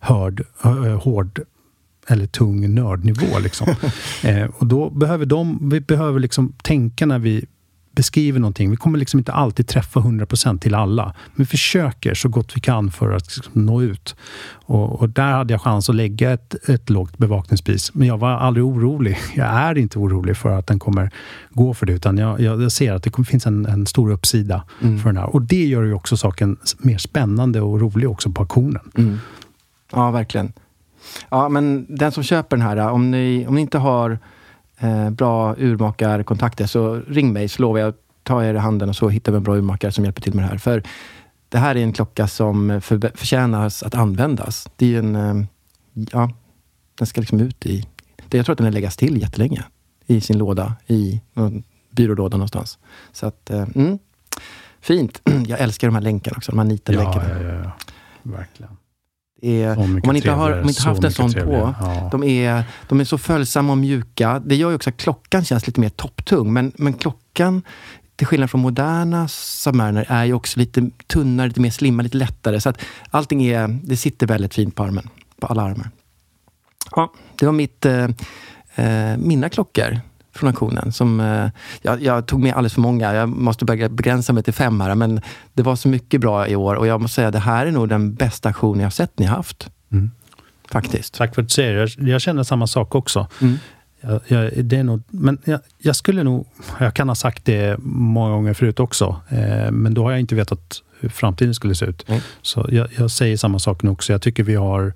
hård eller tung nördnivå. Liksom. Och då behöver vi behöver liksom tänka när vi beskriver någonting. Vi kommer liksom inte alltid träffa 100% till alla. Men vi försöker så gott vi kan för att nå ut. Och där hade jag chans att lägga ett lågt bevakningspris. Men jag var aldrig orolig. Jag är inte orolig för att den kommer gå för det. Utan jag ser att det finns en stor uppsida för den här. Och det gör ju också saken mer spännande och rolig också på auktionen. Ja, verkligen. Ja, men den som köper den här, om ni inte har bra urmakarkontakter, så ring mig, så lovar jag att ta er i handen och så hittar vi en bra urmakare som hjälper till med det här. För det här är en klocka som förtjänas att användas. Det är ju den ska liksom ut i... Jag tror att den läggas till jättelänge i sin låda, i någon byrålåda någonstans. Så att, fint. Jag älskar de här länkarna också, de här nitade länkarna. Ja, verkligen. Om man inte har haft en sån på, de är så följsamma och mjuka. Det gör ju också att klockan känns lite mer topptung, men klockan, till skillnad från moderna Submariner, är ju också lite tunnare, lite mer slimma, lite lättare, så att allting det sitter väldigt fint på armen, på alla armar. Ja, det var mina klockor från auktionen som jag tog med alldeles för många. Jag måste börja begränsa mig till 5 här, men det var så mycket bra i år, och jag måste säga att det här är nog den bästa auktionen jag har sett ni har haft. Faktiskt. Tack för att du säger. Jag känner samma sak också. Det är nog, men jag skulle nog, jag kan ha sagt det många gånger förut också, men då har jag inte vetat hur framtiden skulle se ut. Så jag säger samma sak nu också. Jag tycker vi har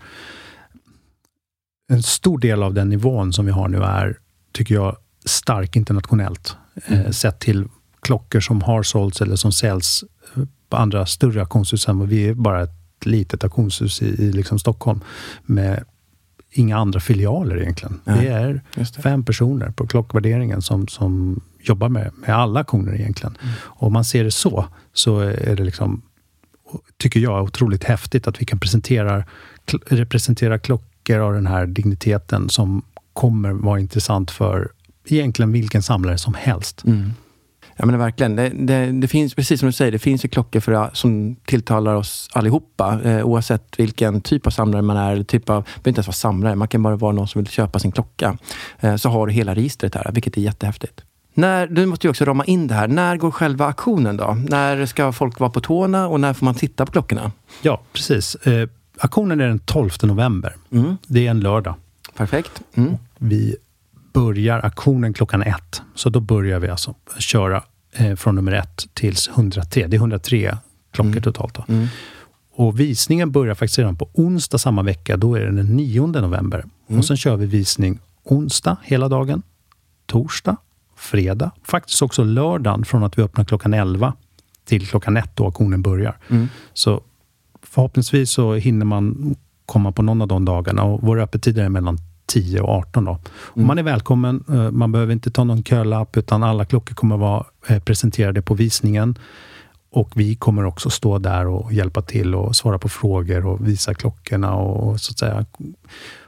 en stor del av den nivån som vi har nu är, tycker jag, stark internationellt. Sett till klockor som har sålts eller som säljs på andra större auktionshus än vad vi är, bara ett litet auktionshus i liksom Stockholm med inga andra filialer egentligen. Det är 5 personer på klockvärderingen som jobbar med alla auktioner egentligen. Och om man ser det så är det liksom, tycker jag, otroligt häftigt att vi kan representera klockor av den här digniteten som kommer vara intressant för egentligen vilken samlare som helst. Ja, men verkligen. Det finns, precis som du säger, det finns ju klockor som tilltalar oss allihopa, oavsett vilken typ av samlare man är, eller typ av, behöver inte ens vara samlare, man kan bara vara någon som vill köpa sin klocka. Så har du hela registret här, vilket är jättehäftigt. Du måste ju också rama in det här. När går själva auktionen då? När ska folk vara på tårna och när får man titta på klockorna? Ja, precis. Auktionen är den 12 november. Det är en lördag. Perfekt. Vi börjar auktionen klockan 1. Så då börjar vi alltså köra från nummer 1 tills 103. Det är 103 klockor totalt då. Och visningen börjar faktiskt redan på onsdag samma vecka. Då är det den 9 november. Och sen kör vi visning onsdag hela dagen. Torsdag, fredag. Faktiskt också lördagen från att vi öppnar klockan 11 till klockan 1 då auktionen börjar. Så förhoppningsvis så hinner man komma på någon av de dagarna. Och våra öppettider är mellan 10 och 18 då. Och man är välkommen. Man behöver inte ta någon kölapp, utan alla klockor kommer vara presenterade på visningen. Och vi kommer också stå där och hjälpa till och svara på frågor och visa klockorna och så att säga.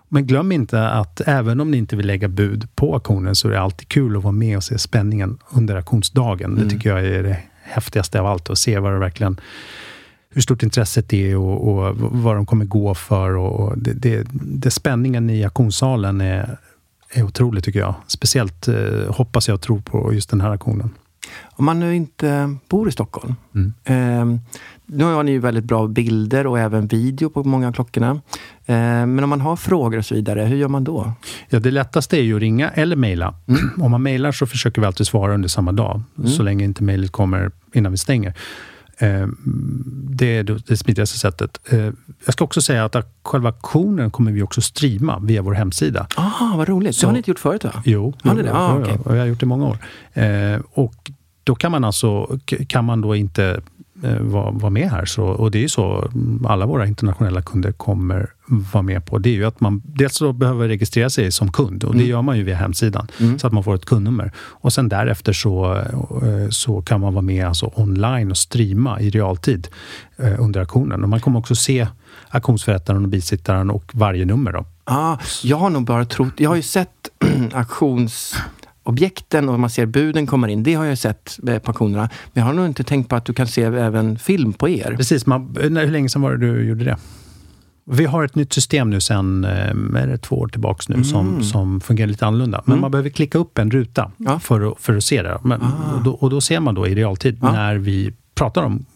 Men glöm inte att även om ni inte vill lägga bud på auktionen så är det alltid kul att vara med och se spänningen under auktionsdagen. Det tycker jag är det häftigaste av allt, att se vad det verkligen, hur stort intresset är och vad de kommer gå för. Och det spänningen i auktionssalen är otroligt, tycker jag. Speciellt hoppas jag och tror på just den här auktionen. Om man nu inte bor i Stockholm. Nu har ni ju väldigt bra bilder och även video på många av klockorna. Men om man har frågor och så vidare, hur gör man då? Ja, det lättaste är ju att ringa eller mejla. Om man mejlar så försöker vi alltid svara under samma dag. Så länge inte mejlet kommer innan vi stänger. Det är det smidigaste sättet. Jag ska också säga att själva auktionen kommer vi också streama via vår hemsida. Vad roligt. Så har ni inte gjort förut, va? Jo, har ni det? Okay. Och jag har gjort det i många år. Och då kan man då inte vara med här. Så, och det är ju så alla våra internationella kunder kommer vara med på. Det är ju att man dels så behöver registrera sig som kund, och det gör man ju via hemsidan så att man får ett kundnummer. Och sen därefter så kan man vara med alltså online och streama i realtid under auktionen. Och man kommer också se auktionsförrättaren och bisittaren och varje nummer då. Jag har nog bara trott, jag har ju sett auktionsobjekten och man ser buden kommer in. Det har jag sett på auktionerna. Men jag har nog inte tänkt på att du kan se även film på er. Precis. Hur länge sedan var det du gjorde det? Vi har ett nytt system nu sedan 2 år tillbaks nu som fungerar lite annorlunda. Men man behöver klicka upp en ruta för att se det. Och då ser man då i realtid när vi pratar om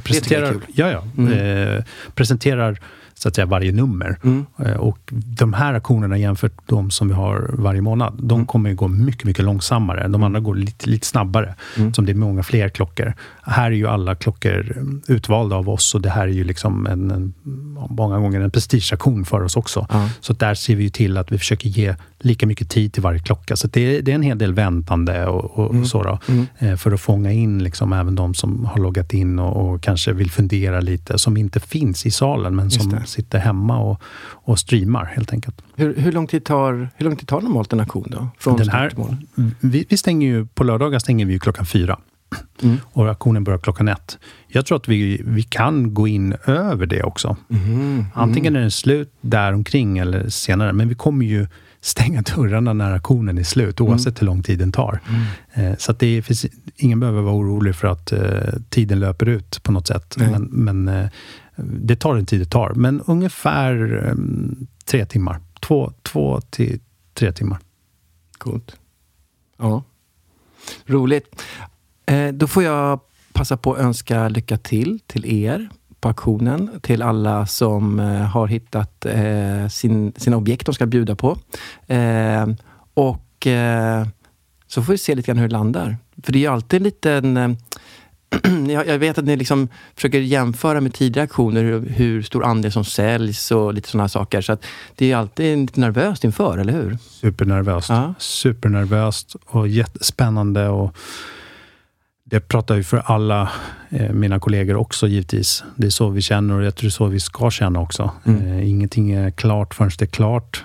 presenterar så att säga varje nummer. Och de här auktionerna jämfört de som vi har varje månad, de kommer ju gå mycket, mycket långsammare. De andra går lite snabbare, som det är många fler klockor. Här är ju alla klockor utvalda av oss, och det här är ju liksom många gånger en prestigeauktion för oss också. Så där ser vi ju till att vi försöker ge lika mycket tid till varje klocka. Så det är en hel del väntande och så då, för att fånga in liksom även de som har loggat in och kanske vill fundera lite, som inte finns i salen men som sitter hemma och streamar helt enkelt. Hur lång tid tar normalt en auktion då? Från den här, vi stänger ju på lördagar stänger vi ju 4:00. Och auktionen börjar 1:00. Jag tror att vi kan gå in över det också. Antingen är den slut där omkring eller senare, men vi kommer ju stänga dörrarna när auktionen är slut, oavsett hur lång tid den tar. Så att ingen behöver vara orolig för att tiden löper ut på något sätt. Men det tar en tid det tar. Men ungefär 3 timmar. 2 till 3 timmar. Coolt. Ja. Roligt. Då får jag passa på att önska lycka till er på auktionen, till alla som har hittat sina objekt de ska bjuda på. Och så får vi se lite grann hur det landar. För det är ju alltid en liten... jag vet att ni liksom försöker jämföra med tidigare auktioner hur stor andel som säljs och lite sådana saker. Så att det är alltid lite nervöst inför, eller hur? Supernervöst och jättespännande, och det pratar ju för alla mina kollegor också givetvis. Det är så vi känner, och jag tror det är så vi ska känna också. Ingenting är klart förrän det är klart.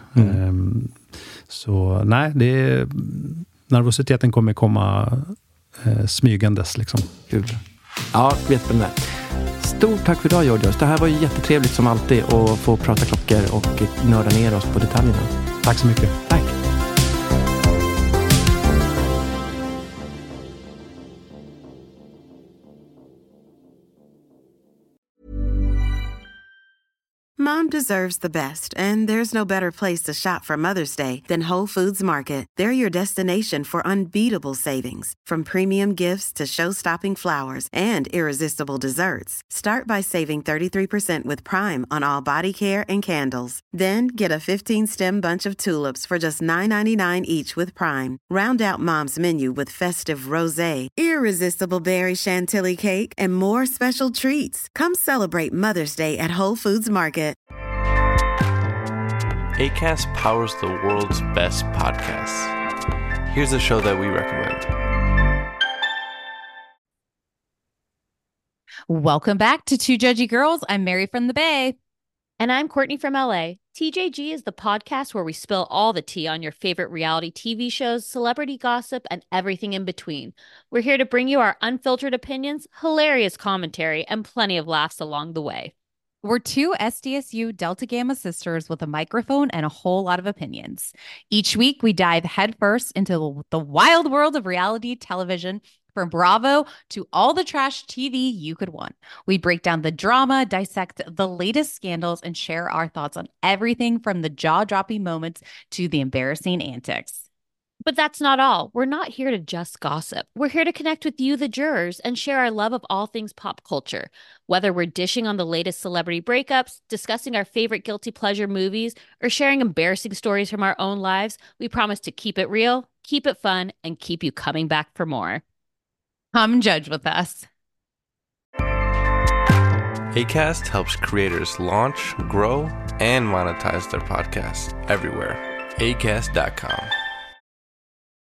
Så nej, nervositeten kommer komma smygandes liksom. Kul. Ja, jättespännande. Stort tack för idag, Georgios. Det här var ju jättetrevligt som alltid att få prata klockor och nörda ner oss på detaljerna. Tack så mycket. Tack. Mom deserves the best, and there's no better place to shop for Mother's Day than Whole Foods Market. They're your destination for unbeatable savings, from premium gifts to show-stopping flowers and irresistible desserts. Start by saving 33% with Prime on all body care and candles. Then get a 15-stem bunch of tulips for just $9.99 each with Prime. Round out Mom's menu with festive rosé, irresistible berry chantilly cake, and more special treats. Come celebrate Mother's Day at Whole Foods Market. Acast powers the world's best podcasts. Here's a show that we recommend. Welcome back to Two Judgy Girls. I'm Mary from the Bay. And I'm Courtney from LA. TJG is the podcast where we spill all the tea on your favorite reality TV shows, celebrity gossip, and everything in between. We're here to bring you our unfiltered opinions, hilarious commentary, and plenty of laughs along the way. We're two SDSU Delta Gamma sisters with a microphone and a whole lot of opinions. Each week, we dive headfirst into the wild world of reality television, from Bravo to all the trash TV you could want. We break down the drama, dissect the latest scandals, and share our thoughts on everything from the jaw-dropping moments to the embarrassing antics. But that's not all. We're not here to just gossip. We're here to connect with you, the jurors, and share our love of all things pop culture. Whether we're dishing on the latest celebrity breakups, discussing our favorite guilty pleasure movies, or sharing embarrassing stories from our own lives, we promise to keep it real, keep it fun, and keep you coming back for more. Come judge with us. Acast helps creators launch, grow, and monetize their podcasts everywhere. Acast.com.